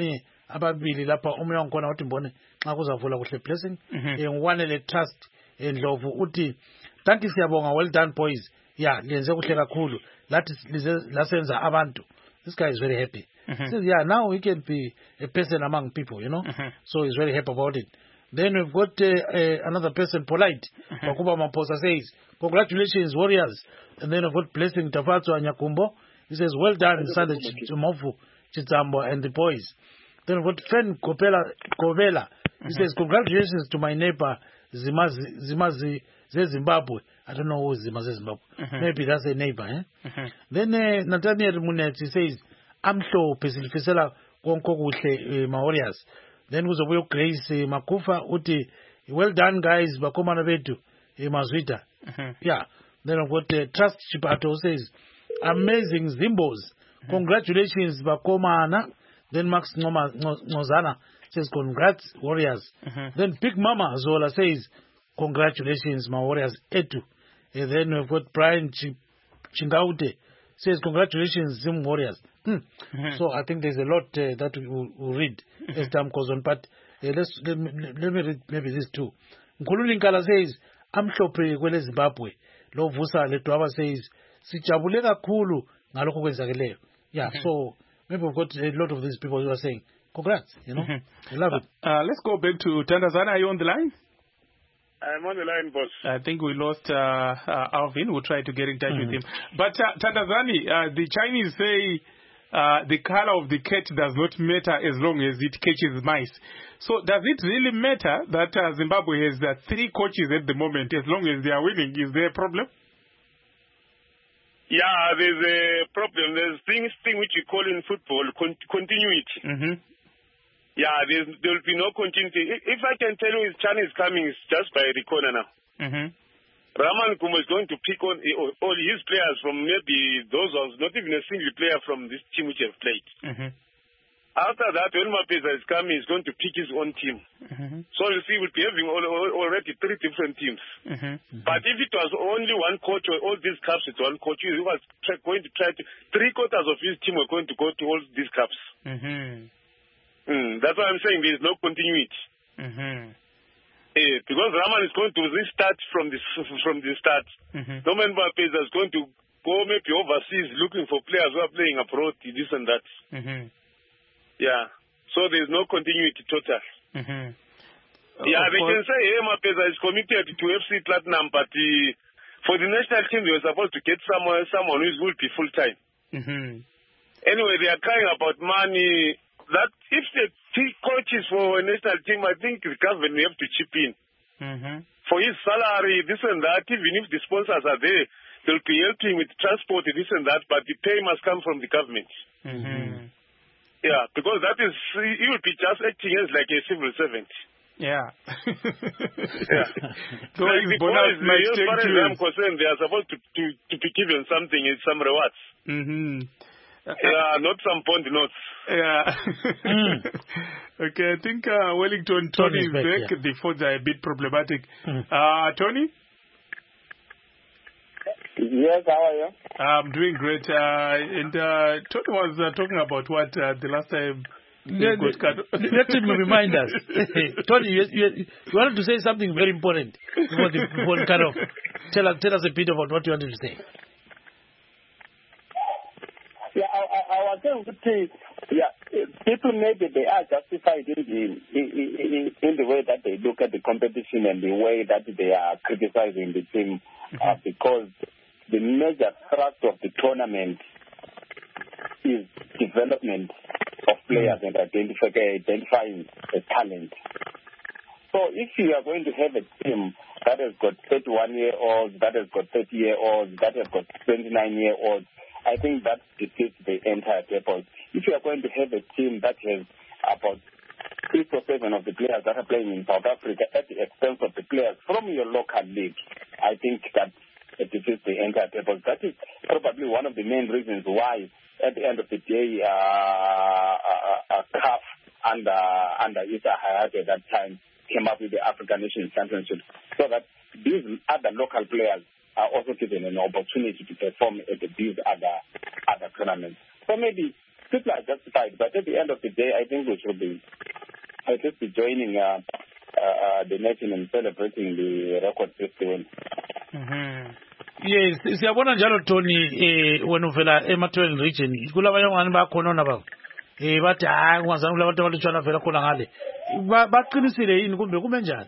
[SPEAKER 2] ababili lapha omunye wangikhona uthi mbone xa kuzavula kuhle blessing ngwanele trust endlovu uthi thank you siyabonga well done boys yeah liyenze kuhle kakhulu lathi lasenza abantu. This guy is very happy. Mm-hmm. He says, yeah, now he can be a person among people, you know. Mm-hmm. So he's very happy about it. Then we've got uh, uh, another person, Polite. Bakuba mm-hmm. Mamposa says, congratulations, Warriors. And then we've got Blessing Tafatso Anyakumbo. He says, well done, Sande Chimofu, Chitambo, and the boys. Then we've got friend Kopela, Kovela. He mm-hmm. says, congratulations to my neighbor, Zimazi, Zimazi Zimbabwe. I don't know who is Zimazi Zimbabwe. Mm-hmm. Maybe that's a neighbor, eh? Mm-hmm. Then uh, Nathaniel Munetsi says, amhlophe silifisela konke kuhle ma Warriors. Then kuzobuya Grace Makufa uthi well done guys bakomana bethu emazwita. Yeah. Then I've got uh, Trust Chipato says amazing Zimbos. Mm-hmm. Congratulations bakomana. Then Max Ngozana says congrats Warriors. Mm-hmm. Then Big Mama Zola says congratulations my Warriors etu. And then we've got Brian Chingaute says congratulations Zim Warriors. Hmm. Mm-hmm. So I think there's a lot uh, that we will we'll read as time goes on. But uh, let's let me, let me read maybe this too. Nkululi Nkala says amhlophe kwele Zimbabwe. Lo Vusa Letwaba says sijabule kakhulu ngalokho kwenzakeleyo. Yeah. Mm-hmm. So maybe we've got a lot of these people who are saying congrats. You know, mm-hmm. I love it.
[SPEAKER 1] Uh, uh, let's go back to Tandazana. Are you on the line?
[SPEAKER 3] I'm on the line, boss.
[SPEAKER 1] I think we lost uh, uh, Alvin. We'll try to get in touch mm-hmm. with him. But uh, Tandazani, uh, the Chinese say uh, the color of the cat does not matter as long as it catches mice. So does it really matter that uh, Zimbabwe has uh, three coaches at the moment as long as they are winning? Is there a problem?
[SPEAKER 3] Yeah, there's a problem. There's things thing which you call in football con- continuity. Mm-hmm. Yeah, there will be no continuity. If I can tell you, China is coming, it's just by the corner now. Mm-hmm. Raman Kumbo is going to pick on all his players from maybe those ones, not even a single player from this team which have played. Mm-hmm. After that, when Mapeza is coming, he's going to pick his own team. Mm-hmm. So you see, we'll be having all, all, already three different teams. Mm-hmm. But if it was only one coach or all these cups, it's one coach, he was try, going to try to, three quarters of his team were going to go to all these cups. Mm-hmm. Mm, that's why I'm saying there is no continuity. Mm-hmm. Uh, because Raman is going to restart from the from the start. Mm-hmm. Norman Mapeza is going to go maybe overseas looking for players who are playing abroad, this and that. Mm-hmm. Yeah. So there is no continuity total. Mm-hmm. Yeah, they can say, hey, Mapeza is committed to F C Platinum, but uh, for the national team, they were supposed to get someone, someone who will be full-time. Mm-hmm. Anyway, they are crying about money. That if the three coaches for a national team, I think the government will have to chip in. Mm-hmm. For his salary, this and that, even if the sponsors are there, they'll be helping with transport, this and that, but the pay must come from the government. Mm-hmm. Yeah, because that is, he will be just acting as like a civil servant.
[SPEAKER 1] Yeah.
[SPEAKER 3] Yeah.
[SPEAKER 1] So
[SPEAKER 3] like
[SPEAKER 1] his
[SPEAKER 3] the
[SPEAKER 1] bonus
[SPEAKER 3] boys,
[SPEAKER 1] might
[SPEAKER 3] as
[SPEAKER 1] take
[SPEAKER 3] far as
[SPEAKER 1] you.
[SPEAKER 3] I'm concerned, they are supposed to, to, to be given something, some rewards.
[SPEAKER 1] Mm-hmm.
[SPEAKER 3] Uh, yeah, not some bond notes.
[SPEAKER 1] Yeah. mm. Okay, I think uh, Wellington, Tony is back. back.
[SPEAKER 2] Yeah.
[SPEAKER 1] The phones are a bit problematic. Mm. Uh, Tony?
[SPEAKER 4] Yes, how are you?
[SPEAKER 1] I'm doing great. Uh, and uh, Tony was uh, talking about what uh, the last time.
[SPEAKER 2] Let, let him remind us. Tony, you, you, you wanted to say something very important. Before the, before kind of tell us, tell us a bit about what you wanted to say.
[SPEAKER 4] Yeah, I, I, I was saying that, yeah, people maybe they are justified in the, in, in, in the way that they look at the competition and the way that they are criticizing the team, mm-hmm. uh, because the major thrust of the tournament is development of players mm-hmm. and identify, identifying the talent. So if you are going to have a team that has got thirty-one-year-olds, that has got thirty-year-olds, that has got twenty-nine-year-olds, I think that defeats the entire purpose. If you are going to have a team that has about six or seven of the players that are playing in South Africa at the expense of the players from your local league, I think that it defeats the entire purpose. That is probably one of the main reasons why, at the end of the day, uh, uh, uh, C A F under, under Issa Hayatou at that time came up with the African Nations Championship, so that these other local players are also given an opportunity to perform at these other other tournaments. So maybe C people are justified. But at the end of the day, I think we should be at least be joining uh, uh, the nation and celebrating the record fifty-one.
[SPEAKER 2] Mm-hmm. Yes, siyabona njalo Tony eh wena uvela eMatwell region kulabanye ngani bakhona naba eh bathi hayi ungazange labantu abalutshwana vela khona ngale baqinisile yini kumbe kume njani?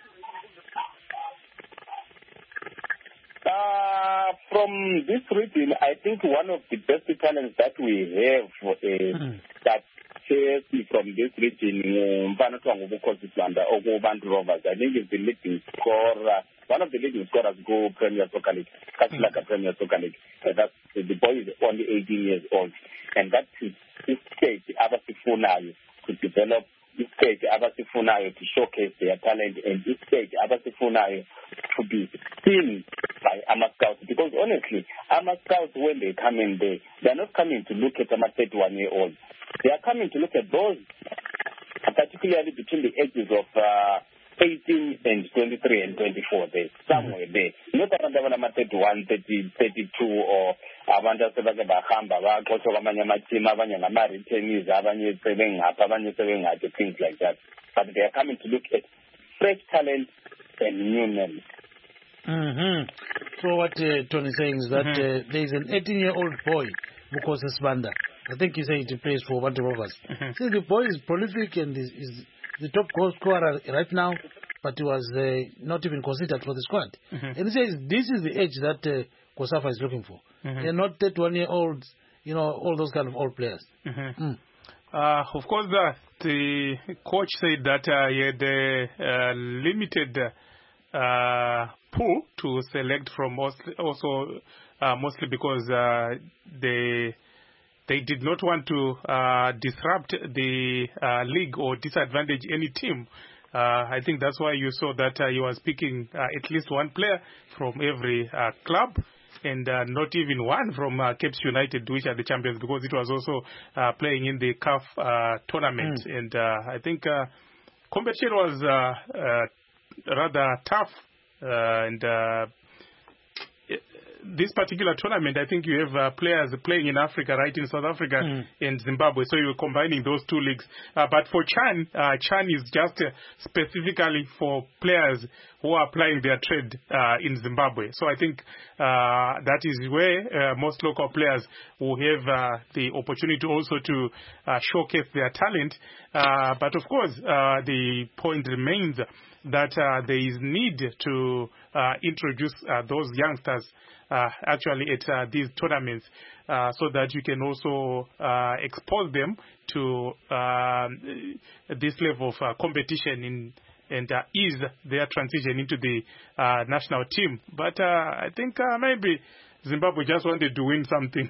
[SPEAKER 4] Uh, from this region, I think one of the best talents that we have is mm. that from this region, Mfana Twangu Kosiswanda or Bantu Rovers. I think is the leading scorer, one of the leading scorers go Premier Soccer League, Kasilaka mm. Premier Soccer League. So that's, the boy is only eighteen years old. And that's his, his stage, Abasifunayo, to develop this stage, Abasifunayo, to showcase their talent, and this stage, Abasifunayo, to be seen by Ama Scouts. Because honestly, Ama Scouts, when they come in there, they're not coming to look at Ama thirty-one-year-olds. They are coming to look at those, particularly between the ages of uh, eighteen and twenty-three and twenty-four there, somewhere there. Not Ama thirty-one, thirty, thirty-two, or abantu sebakebahamba baqotsho kwamanye amateam abanye ngama-returnees abanye sebengapha abanye sebengaphi, things like that. But they are coming to look at fresh talent and new names.
[SPEAKER 2] Mm-hmm. So what uh, Tony is saying is that mm-hmm. uh, there is an eighteen-year-old boy, Bukosi Sibanda. I think he said he plays for Bantu Rovers. Mm-hmm. See, the boy is prolific and is, is the top goal scorer right now, but he was uh, not even considered for the squad. Mm-hmm. And he says this is the age that uh, Kosafa is looking for. Mm-hmm. They're not thirty-one-year-olds, you know, all those kind of old players.
[SPEAKER 1] Mm-hmm. Mm. Uh, of course, uh, the coach said that uh, he had a uh, limited uh, pool to select from, mostly, also uh, mostly because uh, they they did not want to uh, disrupt the uh, league or disadvantage any team. Uh, I think that's why you saw that uh, he was picking uh, at least one player from every uh, club, and uh, not even one from uh, Cape United, which are the champions, because it was also uh, playing in the C A F uh, tournament. Mm. And uh, I think uh, competition was uh, uh, rather tough. Uh, and uh, this particular tournament, I think you have uh, players playing in Africa, right, in South Africa mm. and Zimbabwe. So you're combining those two leagues. Uh, but for Chan, uh, Chan is just uh, specifically for players who are applying their trade uh, in Zimbabwe. So I think uh, that is where uh, most local players will have uh, the opportunity also to uh, showcase their talent. Uh, but of course, uh, the point remains that uh, there is need to uh, introduce uh, those youngsters uh, actually at uh, these tournaments uh, so that you can also uh, expose them to uh, this level of uh, competition in, and uh, ease their transition into the uh, national team. But uh, I think uh, maybe Zimbabwe just wanted to win something.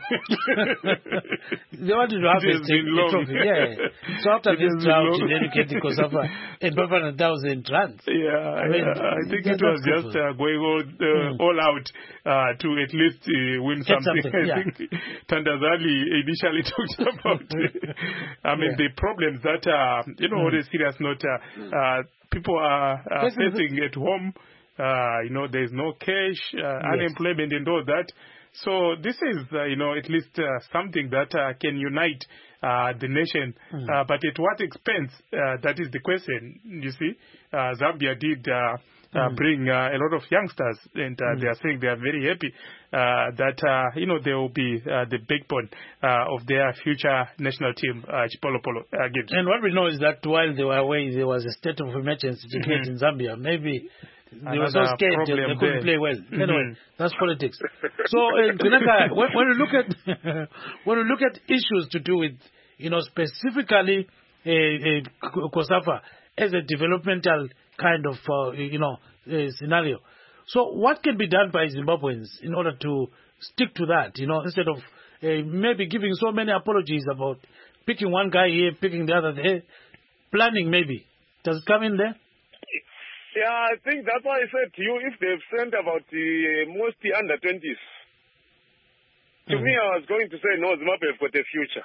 [SPEAKER 2] They wanted to have a, a trophy, yeah. So after this drought, then you get the Kosafa and Bafana thousand runs.
[SPEAKER 1] Yeah, I, mean, uh, I think it was just uh, going all, uh, mm. all out uh, to at least uh, win
[SPEAKER 2] get
[SPEAKER 1] something.
[SPEAKER 2] something.
[SPEAKER 1] I
[SPEAKER 2] yeah.
[SPEAKER 1] think Tandazali initially talked about, I mean, yeah. the problems that, uh, you know, mm. on a serious note, uh, uh, people are, are facing at home. Uh, you know, there's no cash, uh, yes. unemployment and all that. So this is, uh, you know, at least uh, something that uh, can unite uh, the nation. Mm. Uh, but at what expense? Uh, that is the question, you see. Uh, Zambia did uh, uh, mm. bring uh, a lot of youngsters, and uh, mm. they are saying they are very happy uh, that, uh, you know, they will be uh, the backbone uh, of their future national team, uh, Chipolo Polo uh, Gibbs.
[SPEAKER 2] And what we know is that while they were away, there was a state of emergency declared mm-hmm. in Zambia. Maybe they were so scared they couldn't there. play well. Mm-hmm. Anyway, that's politics. So, uh, Kunaka, when, when we look at when we look at issues to do with, you know, specifically uh, uh, Kosafa as a developmental kind of, uh, you know, uh, scenario. So, what can be done by Zimbabweans in order to stick to that? You know, instead of uh, maybe giving so many apologies about picking one guy here, picking the other there, planning maybe. Does it come in there?
[SPEAKER 3] Yeah, I think that's why I said to you, if they've sent about the uh, most the under twenties, to mm-hmm. me I was going to say, no, Zimbabwe have got a future.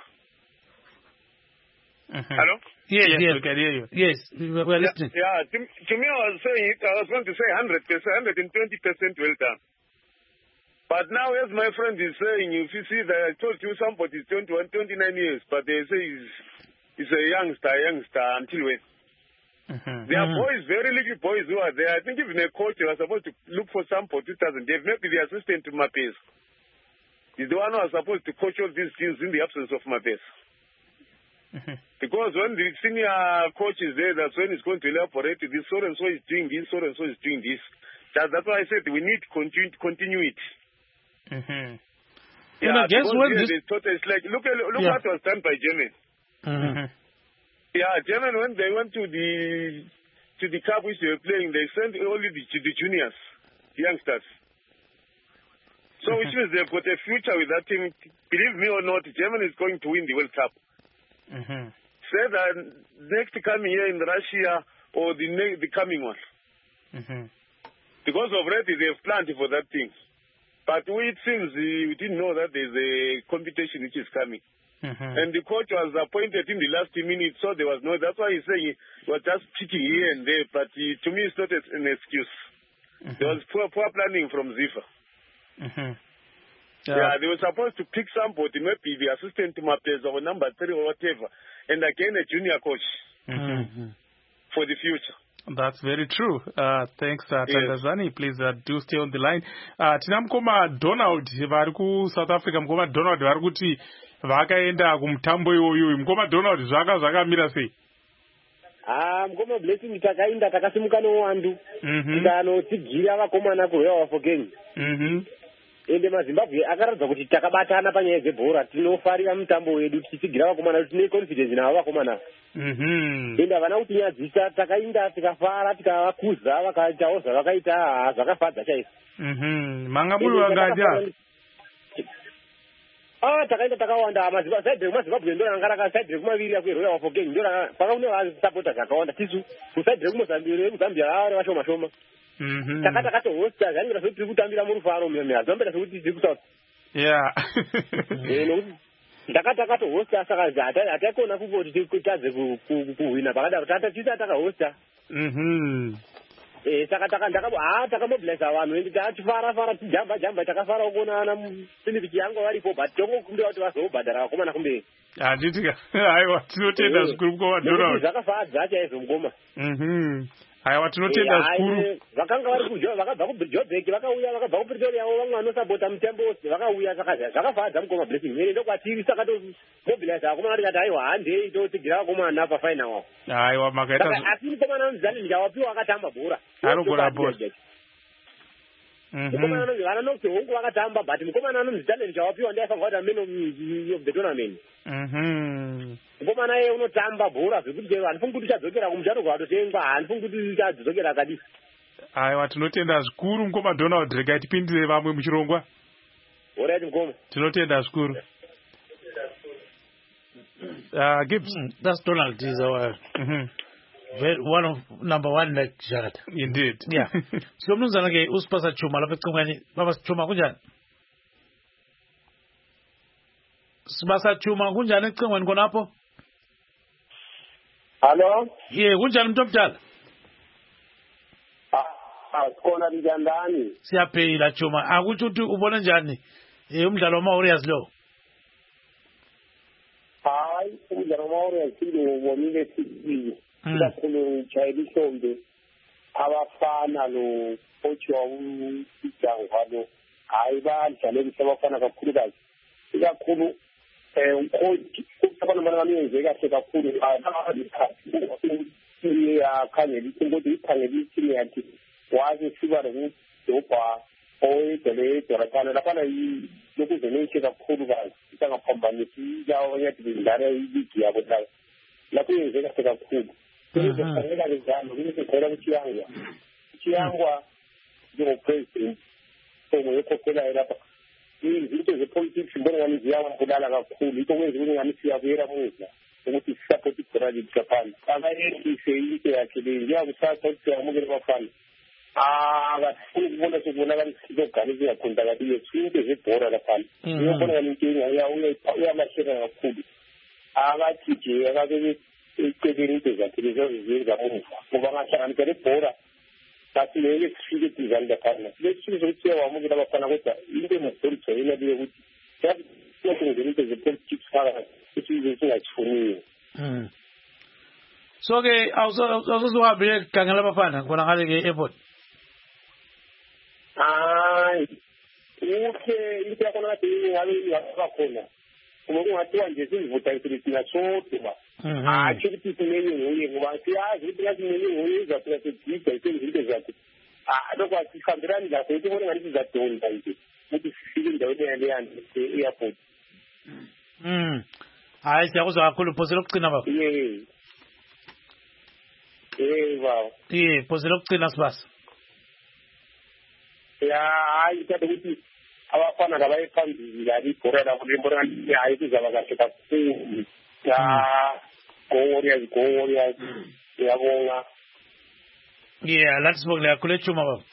[SPEAKER 3] Mm-hmm. Hello?
[SPEAKER 2] Yes, yes,
[SPEAKER 1] yes, we can hear you.
[SPEAKER 2] Yes, we're listening.
[SPEAKER 3] Yeah, yeah to, to me I was saying it, I was going to say one hundred percent, one hundred twenty percent well done. But now, as my friend is saying, if you see that I told you somebody is twenty-one, twenty-nine years, but they say he's, he's a youngster, youngster, until when? Mm-hmm. There are mm-hmm. boys, very little boys who are there. I think even a coach was supposed to look for somebody who doesn't have maybe the assistant to Mapes. He's the one who was supposed to coach all these teams in the absence of Mapes. Mm-hmm. Because when the senior coach is there, that's when he's going to elaborate this, so and so is doing this, so and so is doing this. That, that's why I said we need continu- continuity.
[SPEAKER 2] Mm-hmm.
[SPEAKER 3] Yeah,
[SPEAKER 2] and I guess when this...
[SPEAKER 3] total, it's like, look, at, look yeah. what was done by Germany.
[SPEAKER 2] Mm-hmm.
[SPEAKER 3] Yeah, Germany, when they went to the to the cup which they were playing, they sent only the, the juniors, the youngsters. So mm-hmm. which means they've got a future with that team. Believe me or not, Germany is going to win the World Cup.
[SPEAKER 2] Mm-hmm.
[SPEAKER 3] Say that next coming year in Russia or the ne- the coming one.
[SPEAKER 2] Mm-hmm.
[SPEAKER 3] Because already they've planned for that thing. But we, it seems we didn't know that there's a competition which is coming.
[SPEAKER 2] Mm-hmm.
[SPEAKER 3] And the coach was appointed in the last minute, so there was no... That's why he's saying he was just picking here and there, but he, to me it's not an excuse. Mm-hmm. There was poor, poor planning from Zifa.
[SPEAKER 2] Mm-hmm.
[SPEAKER 3] Yeah. yeah, they were supposed to pick somebody, maybe the assistant to Mapes or number three or whatever, and again a junior coach
[SPEAKER 2] mm-hmm.
[SPEAKER 3] for the future.
[SPEAKER 1] That's very true. Uh, thanks, uh, Tandazani. Yes. Please uh, do stay on the line. Uh, tina mukoma Donald vari ku South Africa, mukoma Donald vari kuti vakaenda kumutambo iwoyo. Mukoma Donald zvaka zvakamira sei?
[SPEAKER 8] Ah, mukoma Blessing takaenda takasimuka nowandu.
[SPEAKER 1] Mhm.
[SPEAKER 8] Tikanotsigira vakomana kuRoyal Bafokeng.
[SPEAKER 1] Mhm.
[SPEAKER 8] Ende maZimbabwe akaratidza kuti takabatana panyaya dzebhora, tinofarira mutambo wedu tichitsigira vakomana, tine confidence navo vakomana.
[SPEAKER 1] Mhm.
[SPEAKER 8] Ende havana kutinyadzisa, takainda tikafara tikavakuza vakaitawo zvavakaita zvakafadza chaizvo.
[SPEAKER 1] Mhm. Manga muri vangadi?
[SPEAKER 8] Ah, takaenda takawanda mazimbabwe side rekumazimbabwe ndo ranga raka side rekumaviri yakweRoyal Bafokeng ndo ranga pakune vasupporters vakawanda tisu kuside rekumozambia rekuzambia vari vashoma shoma.
[SPEAKER 1] Mhm.
[SPEAKER 8] Takata katohosta zvangira zvoti tiri kutambira murufaro mimi azambira zvoti tiri kusouth.
[SPEAKER 1] Yeah.
[SPEAKER 8] Eh no. Takata katohosta saka zata atakona kuti tikutadze kuwina pakadaro tata tita takahosta.
[SPEAKER 1] Mhm.
[SPEAKER 8] Eh saka taka ndakabo ah takamobilize vanhu ende tachifara fara tijamba jamba takafara kuonana Philip yangu varipo but tongo kumbe kuti vazobhadhara vakomana kumbe.
[SPEAKER 1] Handitika. Aiwa tinotenda zvikuru kwa Donald.
[SPEAKER 8] Zvakafadza chaizvo mukoma.
[SPEAKER 1] Mhm. Aiwa tinotenda zvikuru.
[SPEAKER 8] Vakanga vari kujo vakabva kuJoburg vakauya vakabva kuPretoria vamwe vanosapota mutembo vakauya saka zvakafadza mukoma Blessing. Mene ndokwatiri saka to mobilize vakomana tikati aiwa handei totsigira vakomana pa final wavo.
[SPEAKER 1] Aiwa makaita.
[SPEAKER 8] Asi mukomana Mzani ndawapiwa akatamba bhora.
[SPEAKER 1] Anogora bhora.
[SPEAKER 8] Mhm. Mukomana anonzi vana nokuti hongu vakatamba but mukomana anonzi talent chawapiwa ndaifanga kuti man of the tournament.
[SPEAKER 1] Mhm.
[SPEAKER 8] Mukomana yeye unotamba bhora zvekuti hanifungi kuti uchadzokera kumuchato kwatotengwa, hanifungi kuti uchadzokera akadii.
[SPEAKER 1] Aiwa tinotenda zvikuru mukoma Donald, regai tipindire vamwe muchirongwa.
[SPEAKER 8] Alright mukoma.
[SPEAKER 1] Tinotenda zvikuru. Uh, Gibbs.
[SPEAKER 2] Mm, that's Donald. He's our
[SPEAKER 1] mm-hmm.
[SPEAKER 2] very, one of number one like Jared.
[SPEAKER 1] Indeed.
[SPEAKER 2] Yeah. So mnuzana ke usipasa chuma lapha ecingweni. Baba chuma kunjani? Sibasa chuma kunjani ecingweni khonapho?
[SPEAKER 8] Hello?
[SPEAKER 2] Yeah, kunjani mntu omdala?
[SPEAKER 8] Ah, khona njani?
[SPEAKER 2] Siyaphila chuma. Akuthi uthi ubona njani? Eh umdlalo wama-Warriors lo.
[SPEAKER 8] Hayi, umdlalo wama-Warriors ngibonile T V. Kakhulu Chayilishombe abafana lo coach wawujangwa lo hayi badlale bisabafana kakhulu kazi. Ikakhulu eh ucoach usabona bona bayenze kahle kakhulu abadikhathi ya khangela ukuthi ikhangela ithi yathi wazi siba lokubha oyedele dorakana lapha yi lokuzenishe kakhulu kazi isangaphambanisi yawo yathi indara iligi yabo la lapho yenze kahle kakhulu. Kuzofanele njalo kuzokhela kuchiyangwa kuchiyangwa njengopresident somo yekhokhela lapha izinto zepolitics mbona ngani ziyawabulala kakhulu into kwenza ukuthi ngani siyabuyela muva ukuthi support iGradi Japan akayekise into yakhe le ngiyakusasa ukuthi siyamukela abafana ah kakhulu kubona sekubonakala isigogani ziyakhonda kabi yethu zebhora lapha ngiyabona ngani inkinga uyamashela kakhulu akathi nje akabeke iceleni into zakhe lezo zizenza muva ngoba ngahlanganisela ibhora But maybe it's really designed the partner. Let's see what you are moving about Panagota. Even a full train, maybe which that nothing the politics power, which is like for me.
[SPEAKER 2] So, okay, also, also, have been Kangalaba Pana, when I had a airport.
[SPEAKER 8] Ah, okay, you can have a corner. Como uma tua Jesus botar isso na sua ah aquele que tem meio vai ter ah ele tem meio já para ter que ter que já ah do quase candrani já tem que olhar isso já tem tá isso muito filho da ideia ali antes airport
[SPEAKER 2] hum ah esse é o zakulu poselo que nava
[SPEAKER 8] eh eh wow
[SPEAKER 2] eh poselo que nas bas
[SPEAKER 8] ya ai tá do abafana ngabayephambilili alikhorela kulembona yayi kuzaba kahle kakhulu ya go warriors go warriors yabonga
[SPEAKER 2] yeah let's work la kule chuma baba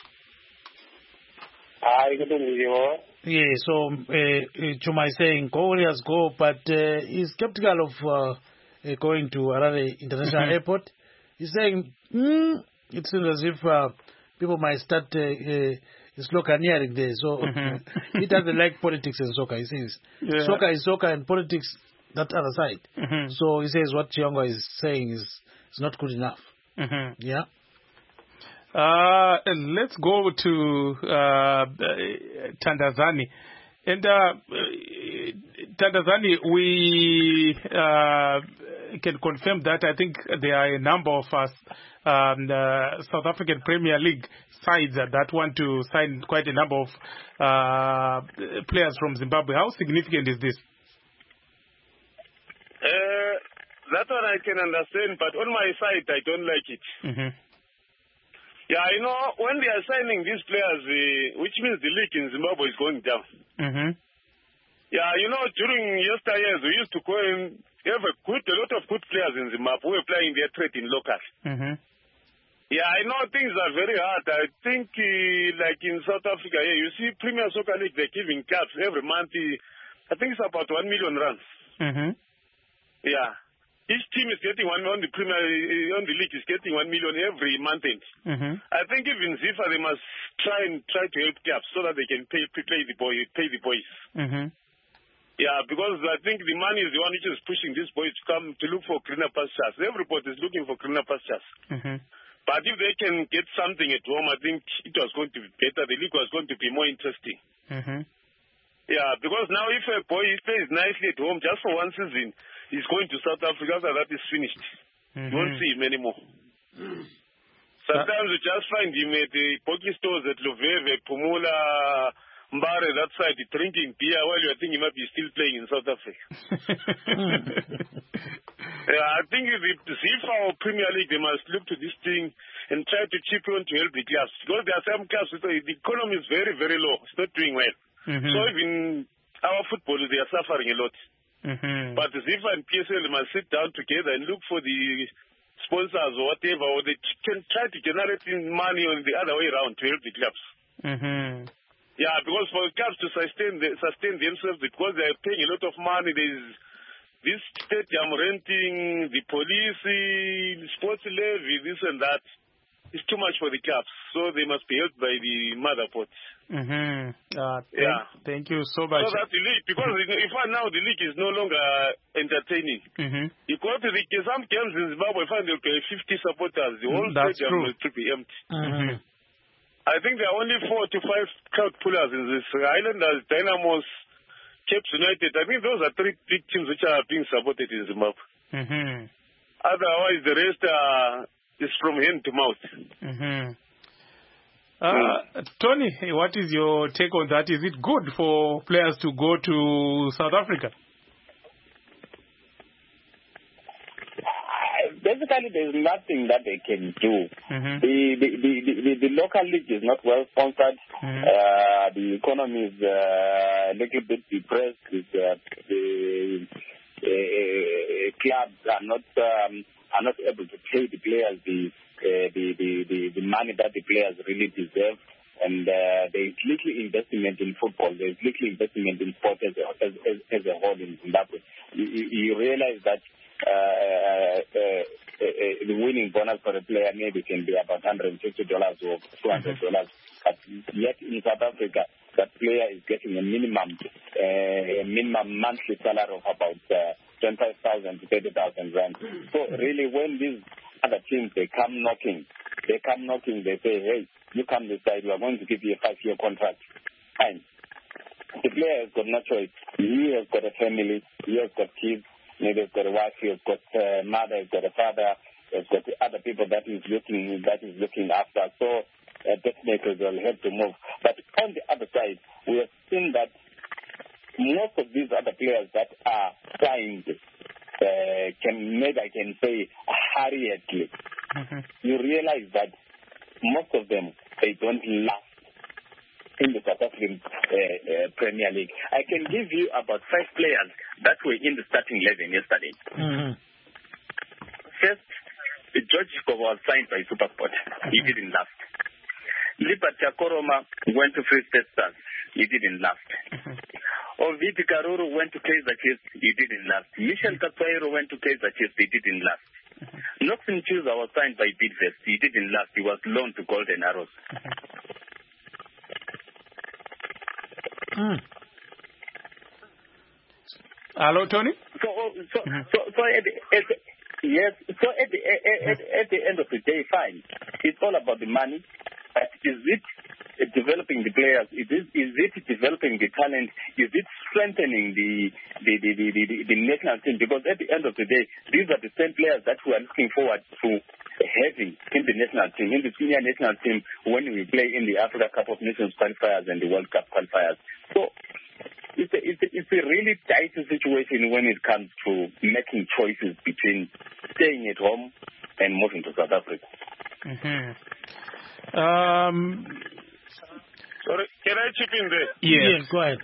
[SPEAKER 8] hayi kulungile
[SPEAKER 2] yeah so uh, Chuma is saying go warriors go but uh, he's skeptical of uh, uh, going to Harare International mm-hmm. Airport. He's saying mm, it seems as if uh, people might start uh, uh, soccer nearing there, so mm-hmm. he doesn't like politics and soccer. He says yeah. Soccer is soccer and politics that other side. Mm-hmm. So he says what Chiongo is saying is, is not good enough. Mm-hmm. Yeah.
[SPEAKER 1] Uh, let's go to uh, Tandazani. And uh, Tandazani, we uh, can confirm that I think there are a number of us, um, the South African Premier League sides that want to sign quite a number of uh, players from Zimbabwe. How significant is this?
[SPEAKER 3] Uh, that one I can understand, but on my side, I don't like it.
[SPEAKER 1] Mm-hmm.
[SPEAKER 3] Yeah, you know, when they are signing these players, uh, which means the league in Zimbabwe is going down.
[SPEAKER 1] Mm-hmm.
[SPEAKER 3] Yeah, you know, during yesteryears, we used to go and have a good, a lot of good players in Zimbabwe who were playing their trade in local.
[SPEAKER 1] Mm-hmm.
[SPEAKER 3] Yeah, I know things are very hard. I think, uh, like in South Africa, yeah, you see Premier Soccer League, they're giving caps every month. Uh, I think it's about one million rands.
[SPEAKER 1] Mm-hmm.
[SPEAKER 3] Yeah. Each team is getting one on the Premier, uh, on the league is getting one million every month end.
[SPEAKER 1] Mm-hmm.
[SPEAKER 3] I think even Zifa, they must try and try to help caps so that they can pay, pay the boy, pay the boys.
[SPEAKER 1] Mm-hmm.
[SPEAKER 3] Yeah, because I think the money is the one which is pushing these boys to come to look for greener pastures. Everybody is looking for greener pastures.
[SPEAKER 1] Mm-hmm.
[SPEAKER 3] But if they can get something at home, I think it was going to be better. The league was going to be more interesting.
[SPEAKER 1] Mm-hmm.
[SPEAKER 3] Yeah, because now if a boy plays nicely at home just for one season, he's going to South Africa, after that is finished.
[SPEAKER 1] Mm-hmm.
[SPEAKER 3] You won't see him anymore. Sometimes you just find him at the pocky stores at Luveve, Pumula, Mbare, that side, drinking beer while you think he might be still playing in South Africa. Yeah, I think the Zifa or Premier League, they must look to this thing and try to chip on to help the clubs. Because there are some clubs, the economy is very, very low. It's not doing well.
[SPEAKER 1] Mm-hmm.
[SPEAKER 3] So even our football, they are suffering a lot.
[SPEAKER 1] Mm-hmm.
[SPEAKER 3] But the Zifa and P S L must sit down together and look for the sponsors or whatever, or they can try to generate money on the other way around to help the clubs.
[SPEAKER 1] Mm-hmm.
[SPEAKER 3] Yeah, because for the clubs to sustain the, sustain themselves, because they are paying a lot of money, there's this stadium renting, the police, the sports levy, this and that. It's too much for the clubs, so they must be helped by the mother pots.
[SPEAKER 1] Mm-hmm. Uh, thank,
[SPEAKER 3] yeah.
[SPEAKER 1] Thank you so much.
[SPEAKER 3] So that the league, because if I now the league is no longer entertaining.
[SPEAKER 1] Mm-hmm.
[SPEAKER 3] You go to the some games in Zimbabwe, find they'll pay fifty supporters. The whole
[SPEAKER 1] That's
[SPEAKER 3] stadium
[SPEAKER 1] true.
[SPEAKER 3] will be empty.
[SPEAKER 1] Mm-hmm.
[SPEAKER 3] I think there are only four to five crowd pullers in this. Islanders, Dynamos, Cape United. I think those are three big teams which are being supported in Zimbabwe.
[SPEAKER 1] Mm-hmm.
[SPEAKER 3] Otherwise, the rest are is from hand to mouth.
[SPEAKER 1] Mm-hmm. Uh, Tony, what is your take on that? Is it good for players to go to South Africa?
[SPEAKER 4] Basically, there's nothing that they can do.
[SPEAKER 1] Mm-hmm.
[SPEAKER 4] The, the, the, the, the local league is not well sponsored.
[SPEAKER 1] Mm-hmm.
[SPEAKER 4] Uh, the economy is uh, a little bit depressed. Uh, the uh, clubs are not um, are not able to pay the players the uh, the, the, the, the money that the players really deserve. And uh, there is little investment in football. There is little investment in sport as a, as, as, as a whole in Zimbabwe. You, you realize that Uh, uh, uh, the winning bonus for a player maybe can be about one hundred fifty dollars or two hundred dollars. Mm-hmm. But yet in South Africa, that player is getting a minimum, uh, a minimum monthly salary of about uh, twenty-five thousand to thirty thousand rand. So really, when these other teams, they come knocking, they come knocking, they say, hey, you come this side, we are going to give you a five-year contract. Fine. The player has got no choice. He has got a family, he has got kids, maybe he's got a wife, he has got a mother, he's got a father, he's got other people that he's looking, that he's looking after. So uh, definitely will have to move. But on the other side, we have seen that most of these other players that are signed, uh, can maybe I can say hurriedly. Mm-hmm. You realize that most of them, they don't last in the South African uh, uh, Premier League. I can give you about five players that were in the starting eleven yesterday. Mm-hmm. First, George Kobo was signed by SuperSport. Mm-hmm. He didn't last. Libert Koroma went to Free State Stars. He didn't last. Mm-hmm. Oviti Karuru went to Kaizer Chiefs. He didn't last. Michel Katwairo went to Kaizer Chiefs. He didn't last. Mm-hmm. Noxon Chusa was signed by Bidvest. He didn't last. He was loaned to Golden Arrows. Mm-hmm.
[SPEAKER 1] Mm. Hello, Tony.
[SPEAKER 4] So, so, mm-hmm. so, so at the, at the, yes. So at the at, at the end of the day, fine. It's all about the money. But is it developing the players? Is it is it developing the talent? Is it strengthening the the the, the, the, the national team? Because at the end of the day, these are the same players that we are looking forward to having in the national team, in the senior national team, when we play in the Africa Cup of Nations qualifiers and the World Cup qualifiers. So it's a, it's a, it's a really tight situation when it comes to making choices between staying at home and moving to South Africa.
[SPEAKER 1] Mm-hmm. Um,
[SPEAKER 3] Sorry, can I chip in there?
[SPEAKER 2] Yes, yes, go ahead.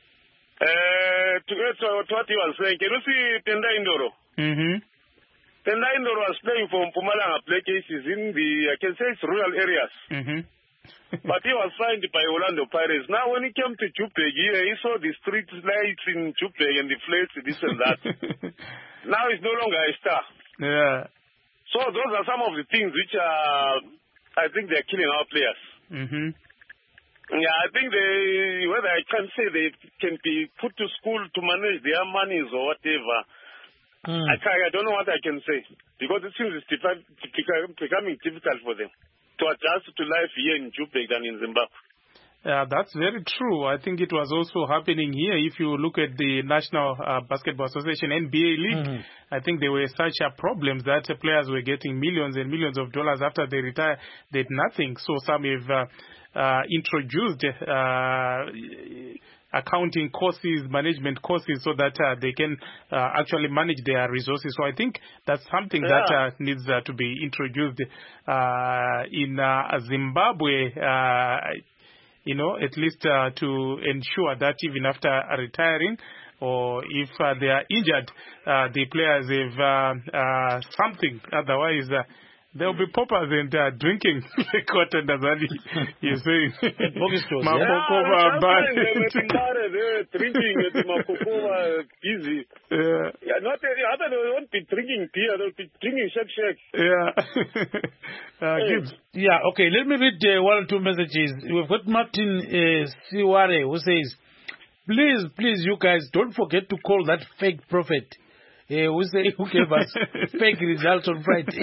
[SPEAKER 3] Uh, to get to what you were saying, can you see Tenda Indoro?
[SPEAKER 1] Mm-hmm.
[SPEAKER 3] Tenda Indoro was playing for Mpumalanga play cases in the, I can say it's rural areas.
[SPEAKER 1] Mm-hmm.
[SPEAKER 3] But he was signed by Orlando Pirates. Now when he came to Joburg, he, he saw the street lights in Joburg and the flats, this and that. Now he's no longer a star.
[SPEAKER 1] Yeah.
[SPEAKER 3] So those are some of the things which are, I think they're killing our players.
[SPEAKER 1] Mm-hmm.
[SPEAKER 3] Yeah, I think they, whether I can say they can be put to school to manage their monies or whatever. Mm. I, can, I don't know what I can say. Because it seems it's becoming difficult for them to adjust to life here in Joburg than in Zimbabwe.
[SPEAKER 1] Yeah, that's very true. I think it was also happening here. If you look at the National uh, Basketball Association, N B A League, mm-hmm. I think there were such uh, problems that uh, players were getting millions and millions of dollars after they retire. They did nothing. So some have uh, uh, introduced uh, accounting courses, management courses, so that uh, they can uh, actually manage their resources. So I think that's something yeah. that uh, needs uh, to be introduced uh, in uh, Zimbabwe. Uh, You know, at least uh, to ensure that even after retiring or if uh, they are injured, uh, the players have uh, uh, something. Otherwise, uh, there will be poppers and uh, drinking, like what Ndazani is saying.
[SPEAKER 3] Mapokova band. They're drinking at the Mapokova busy.
[SPEAKER 1] Yeah.
[SPEAKER 3] Yeah, not other they won't be drinking beer, they'll be drinking shake shake.
[SPEAKER 1] Yeah. uh,
[SPEAKER 2] hey. Yeah, okay. Let me read uh, one or two messages. We've got Martin uh, Siware who says, please, please, you guys, don't forget to call that fake prophet. Uh, who, say, who gave us fake results on Friday.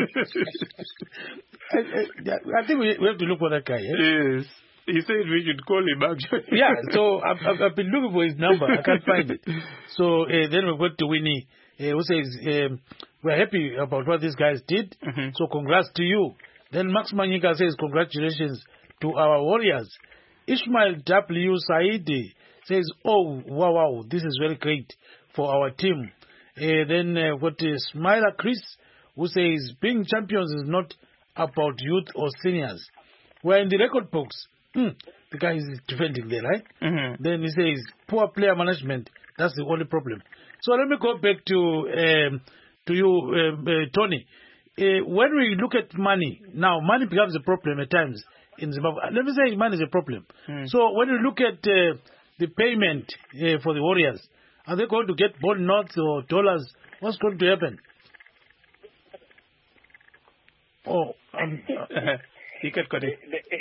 [SPEAKER 2] I, I, I think we, we have to look for that guy. Eh?
[SPEAKER 1] Yes. He said we should call him actually.
[SPEAKER 2] Yeah, so I've, I've, I've been looking for his number. I can't find it. So uh, then we got to Winnie, uh, who says, um, we're happy about what these guys did. Mm-hmm. So congrats to you. Then Max Manyika says, congratulations to our warriors. Ishmael W. Saidi says, oh, wow, wow, this is very great for our team. Uh, then uh, what is Smiler Chris, who says being champions is not about youth or seniors. We're in the record books. Mm, the guy is defending there, right? Mm-hmm. Then he says poor player management. That's the only problem. So let me go back to um, to you, um, uh, Tony. Uh, when we look at money, now money becomes a problem at times in Zimbabwe. Let me say money is a problem. Mm. So when you look at uh, the payment uh, for the Warriors, are they going to get bond notes or dollars? What's going to happen? Oh, um,
[SPEAKER 1] you can continue.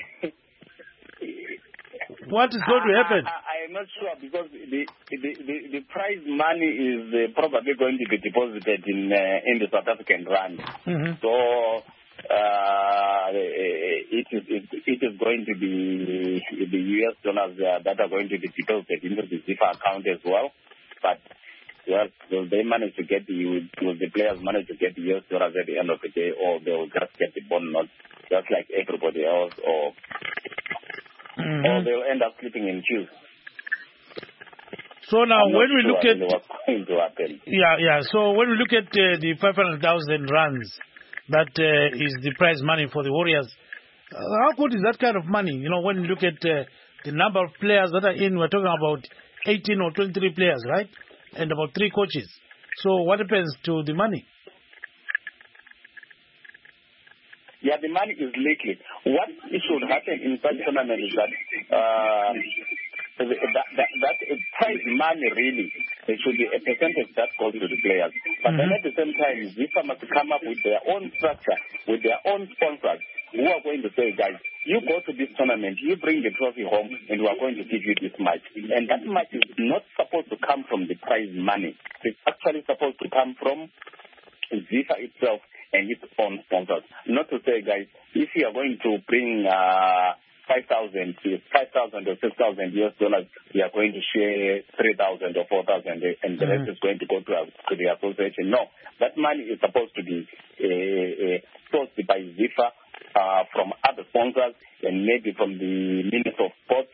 [SPEAKER 2] What is going to happen?
[SPEAKER 4] I, I, I'm not sure because the the, the, the prize money is uh, probably going to be deposited in uh, in the South African rand.
[SPEAKER 2] Mm-hmm.
[SPEAKER 4] So uh, it is it, it is going to be the U S dollars uh, that are going to be deposited into the Ziffa account as well. But well, will they manage to get the will the players manage to get the U S dollars at the end of the day, or they will just get the bond notes just like everybody else, or
[SPEAKER 2] Mm-hmm.
[SPEAKER 4] or they'll end up sleeping in queues.
[SPEAKER 2] So now,
[SPEAKER 4] I'm
[SPEAKER 2] when we
[SPEAKER 4] sure
[SPEAKER 2] look at
[SPEAKER 4] what's going to happen.
[SPEAKER 2] yeah, yeah. So when we look at uh, the five hundred thousand rands, that uh, is the prize money for the Warriors. Uh, how good is that kind of money? You know, when you look at uh, the number of players that are in, we're talking about eighteen or twenty-three players, right? And about three coaches. So what happens to the money?
[SPEAKER 4] Yeah, the money is liquid. What should happen in such tournament is that uh, that, that, that prize money really, there should be a percentage that goes to the players. But mm-hmm. then at the same time, Ziffa must come up with their own structure, with their own sponsors, who are going to say, guys, you go to this tournament, you bring the trophy home, and we are going to give you this much. And that much is not supposed to come from the prize money. It's actually supposed to come from Ziffa itself and its own sponsors. Not to say, guys, if you are going to bring uh, five thousand, five thousand or six thousand U S dollars, we are going to share three thousand or four thousand, and the mm-hmm. rest is going to go to, to the association. No, that money is supposed to be uh, uh, sourced by Ziffa uh, from other sponsors and maybe from the Minister of Sports.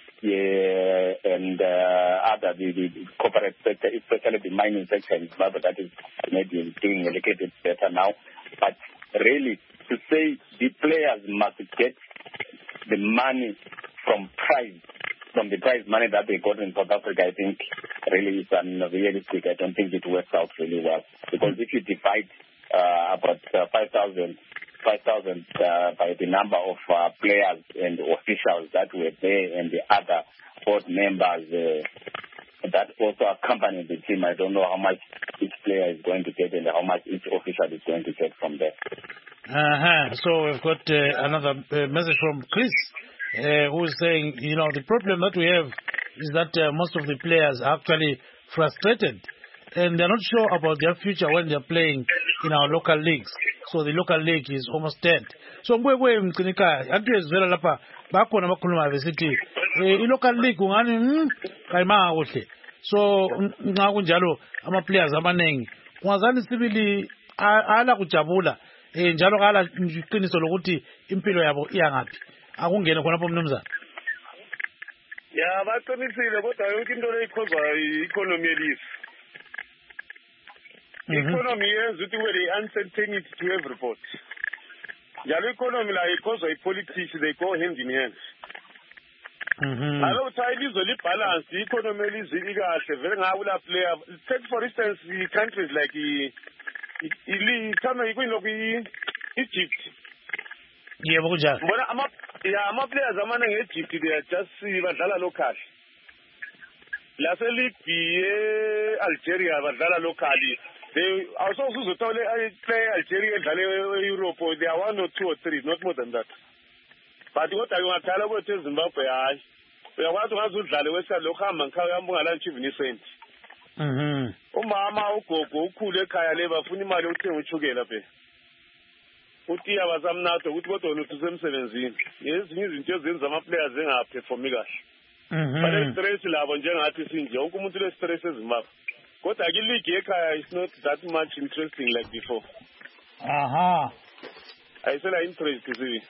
[SPEAKER 4] Yeah, and uh, other the, the corporate sector, especially the mining sector in Zimbabwe, that is maybe doing a little bit better now. But really, to say the players must get the money from prize, from the prize money that they got in South Africa, I think really is unrealistic. I don't think it works out really well. Because if you divide uh, about uh, five thousand five thousand uh, by the number of uh, players and officials that were there and the other board members uh, that also accompany the team. I don't know how much each player is going to get and how much each official is going to get from there.
[SPEAKER 2] Uh-huh. So we've got uh, another uh, message from Chris uh, who is saying, you know, the problem that we have is that uh, most of the players are actually frustrated and they're not sure about their future when they're playing in our local leagues. So the local league is almost dead. So ngwe mcinika antu ezwela lapha bakhona abakhuluma besithi eh i-local league ungani hm kayimanga kuhle. So nxa kunjalo ama players abanengi ungazani sibili ala kujabula eh njalo kala iqiniso lokuthi impilo yabo iyangaphi akungene khona lapho mnumzana.
[SPEAKER 3] Ya baqinisile kodwa yonke into leyikhozwa i-economy yelizwe. Economy yenza ukuthi kube le-uncertainty to everybody. Njalo economy la ikhozwa i-politics, they go hand in hand. Ngalo kuthiwa ilizwe libalance, i-economy yelizwe ikahle vele ngakula player. Take for instance countries like Egypt.
[SPEAKER 2] Yebo kunjalo.
[SPEAKER 3] Mbona ama ya ama players amaningi e-Egypt they are just badlala local. Lase Libya, Algeria badlala locally. They also uzothola play Algeria edlale Europe, they are one or two or three, not more than that. But what I want to tell you is Zimbabwe hayi. Uyakwazi ungazudlala wesa lokho hamba ngikhaya hamba ungalantshiva inisenti.
[SPEAKER 2] Mhm.
[SPEAKER 3] Umama ugogo ukhule ekhaya le bafuna imali uthenga uchukela phela. Uthi abazamnatho ukuthi kodwa wena usemsebenzini. Ngezinye izinto ezenza ama players engaperformi kahle.
[SPEAKER 2] Mhm.
[SPEAKER 3] Bale stress labo njengathi sinje wonke umuntu le stress ezimbabwe. Kodwa ke league ekhaya is not that much interesting like before.
[SPEAKER 2] Aha.
[SPEAKER 3] Ayisela interest sibi.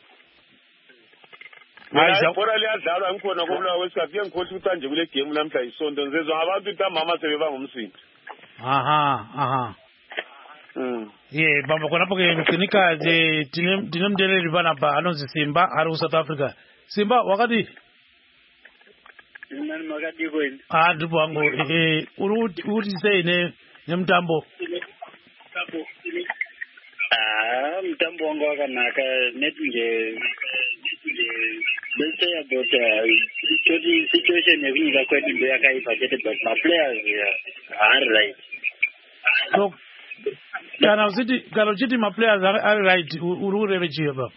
[SPEAKER 3] Hayi bora liyadlalwa ngikhona kobulawa wesikhathi ngikhohle ukuthi anje kule game namhla isonto ngizezwa abantu ukuthi amama sebeba ngumsindo.
[SPEAKER 2] Aha, aha.
[SPEAKER 3] Mm.
[SPEAKER 2] Yeah, bamba khona lapho ke ngicinika je dinemdeleli bana ba anonzi Simba ari South Africa. Simba wakati
[SPEAKER 9] Nani makati kwini?
[SPEAKER 2] Ah ndibwango eh uruthi uthi sene nemtambo.
[SPEAKER 9] Ah mtambo wangu wakanaka nethi nje bese about the situation yevinika kwethu into yakayiphathe but my players are right.
[SPEAKER 2] So Kana usiti kana uchiti ma players are, are right urure vechiva.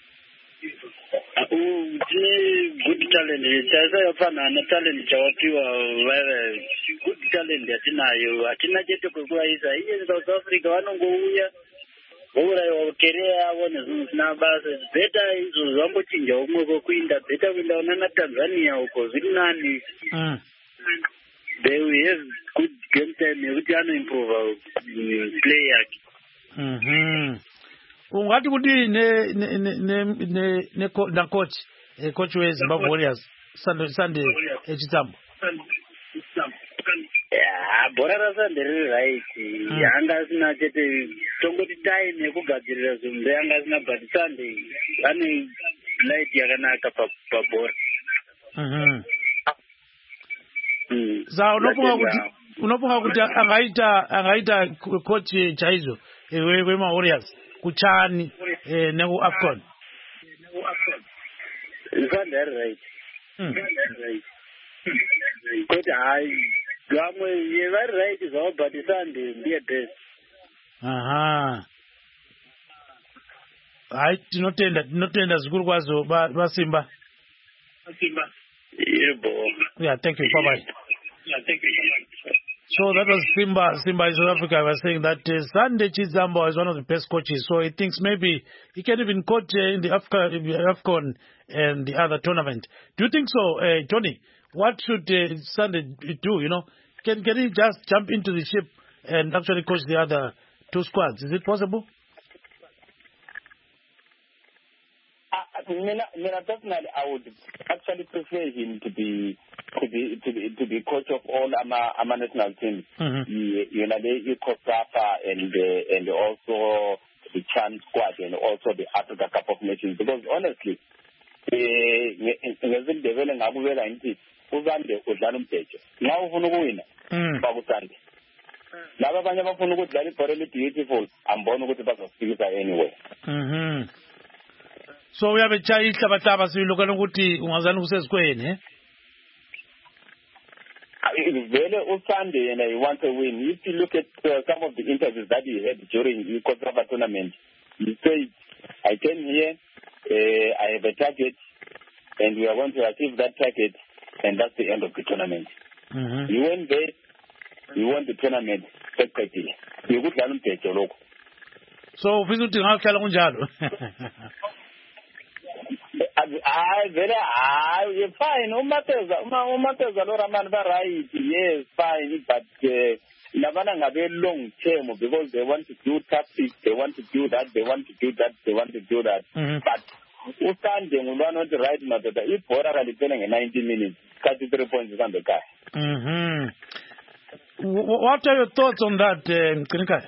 [SPEAKER 9] Uh, good talent. Chasa yafana na talent chawapiwa wewe good talent atinayo atina chetu kwa isa hii South Africa wanongouya ora yokerea wone zina basa beta izo zambo chinja umwe ko kuinda beta kuinda na Tanzania uko zinani
[SPEAKER 2] mm
[SPEAKER 9] they have good game time ukuthi ano improve player
[SPEAKER 2] mhm ungati kuti ne ne ne ne ne na coach eh, coach we Zimbabwe Warriors Sunday Sunday echitambo
[SPEAKER 9] yeah bora rasa ndiri right yanga sina chete tongoti time yekugadzirira zvinhu yanga sina but Sunday ane light yakanaka pa pa bora
[SPEAKER 2] mhm za unofunga kuti unofunga kuti angaita angaita coach chaizo we we ma Warriors kuchani eh neku Afcon
[SPEAKER 9] Sunday right mm. right but I gamwe ye very right is all but Sunday be best
[SPEAKER 2] aha ai tinotenda tinotenda zikuru kwazo basimba
[SPEAKER 9] basimba yebo
[SPEAKER 2] yeah thank you bye bye
[SPEAKER 9] yeah thank you
[SPEAKER 2] So that was Simba. Simba in South Africa was saying that uh, Sunday Chizambo is one of the best coaches. So he thinks maybe he can even coach uh, in the Afcon and the other tournament. Do you think so, uh, Tony? What should uh, Sunday do? You know, can can he just jump into the ship and actually coach the other two squads? Is it possible?
[SPEAKER 4] Uh, Mina, Mina, definitely, I would actually prefer him to be to be to be to be coach of all our, our national teams.
[SPEAKER 2] Mm-hmm.
[SPEAKER 4] You know, the Costa and uh, and also the Chan squad and also the Africa Cup of Nations. Because honestly, ngezindebele ngakubela ngithi uzande udlala umbhejo. Nawu ufuna ukuwina bakusande. Laba abanye abafuna ukudlala ibhola eli beautiful ambona ukuthi bazofikisa anyway.
[SPEAKER 2] Mhm. So uyabe chayi ihlabahlaba silokana ukuthi ungazani kusezikweni eh?
[SPEAKER 4] Vele uSunday and he wants to win. If you look at uh, some of the interviews that he had during the Costa tournament, he said, I came here, uh, I have a target, and we are going to achieve that target, and that's the end of the tournament.
[SPEAKER 2] Mm-hmm.
[SPEAKER 4] You went there, you won the tournament, perfectly. You could learn to take your look.
[SPEAKER 2] So, visiting how Kalunjalo.
[SPEAKER 4] I very I fine. Umateza, umateza lo Raman right. Yes, fine. But Navana uh, have long term because they want to do tactics, they want to do that, they want to do that, they want to do that.
[SPEAKER 2] Mm-hmm.
[SPEAKER 4] But Ustanding will not the right matter. If Bora are telling in ninety minutes, thirty-three points is on the guy.
[SPEAKER 2] Mm-hmm. What are your thoughts on that, uh, Kinikai?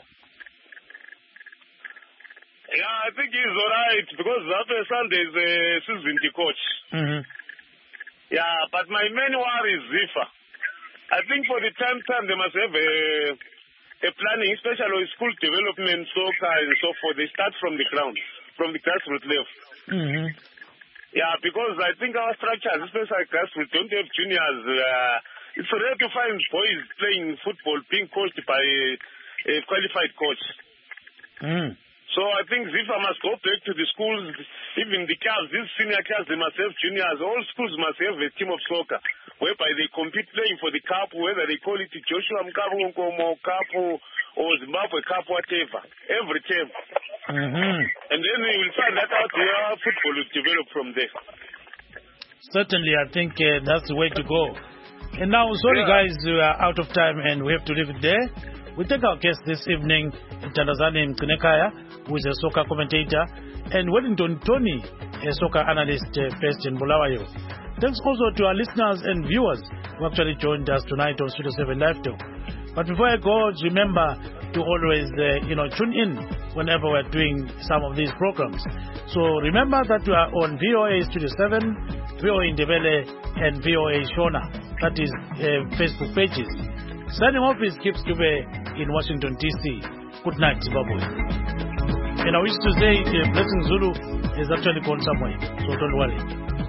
[SPEAKER 3] Yeah, I think he's all right because after Sunday is a season coach.
[SPEAKER 2] Mm-hmm.
[SPEAKER 3] Yeah, but my main worry is Zifa. I think for the time time they must have a, a planning, especially with school development, soccer and so forth. They start from the ground, from the grassroots level.
[SPEAKER 2] Mm-hmm.
[SPEAKER 3] Yeah, because I think our structures, especially grassroots, don't have juniors. Uh, it's rare to find boys playing football being coached by a, a qualified coach.
[SPEAKER 2] Mm.
[SPEAKER 3] So I think Zifa must go back to the schools, even the clubs, these senior clubs, they must have juniors. All schools must have a team of soccer, whereby they compete playing for the cup, whether they call it Joshua Mkabu Nkomo Cup or Zimbabwe Cup, whatever, every term.
[SPEAKER 2] Mm-hmm.
[SPEAKER 3] And then we will find that out how football will develop from there.
[SPEAKER 2] Certainly, I think uh, that's the way to go. And now, sorry yeah. guys, we are out of time and we have to leave it there. We take our guest this evening, Tandazani Mkunekaya, who is a soccer commentator, and Wellington Tony, a soccer analyst uh, based in Bulawayo. Thanks also to our listeners and viewers who actually joined us tonight on Studio seven Live Talk. But before I go, remember to always, uh, you know, tune in whenever we're doing some of these programs. So remember that we are on V O A Studio seven, V O A Indebele, and V O A Shona. That is uh, Facebook pages. Signing off is Kips Dube in Washington, D C. Good night, Zimbabwe. And I wish to say uh, Blessing Zulu is actually gone somewhere, so don't worry.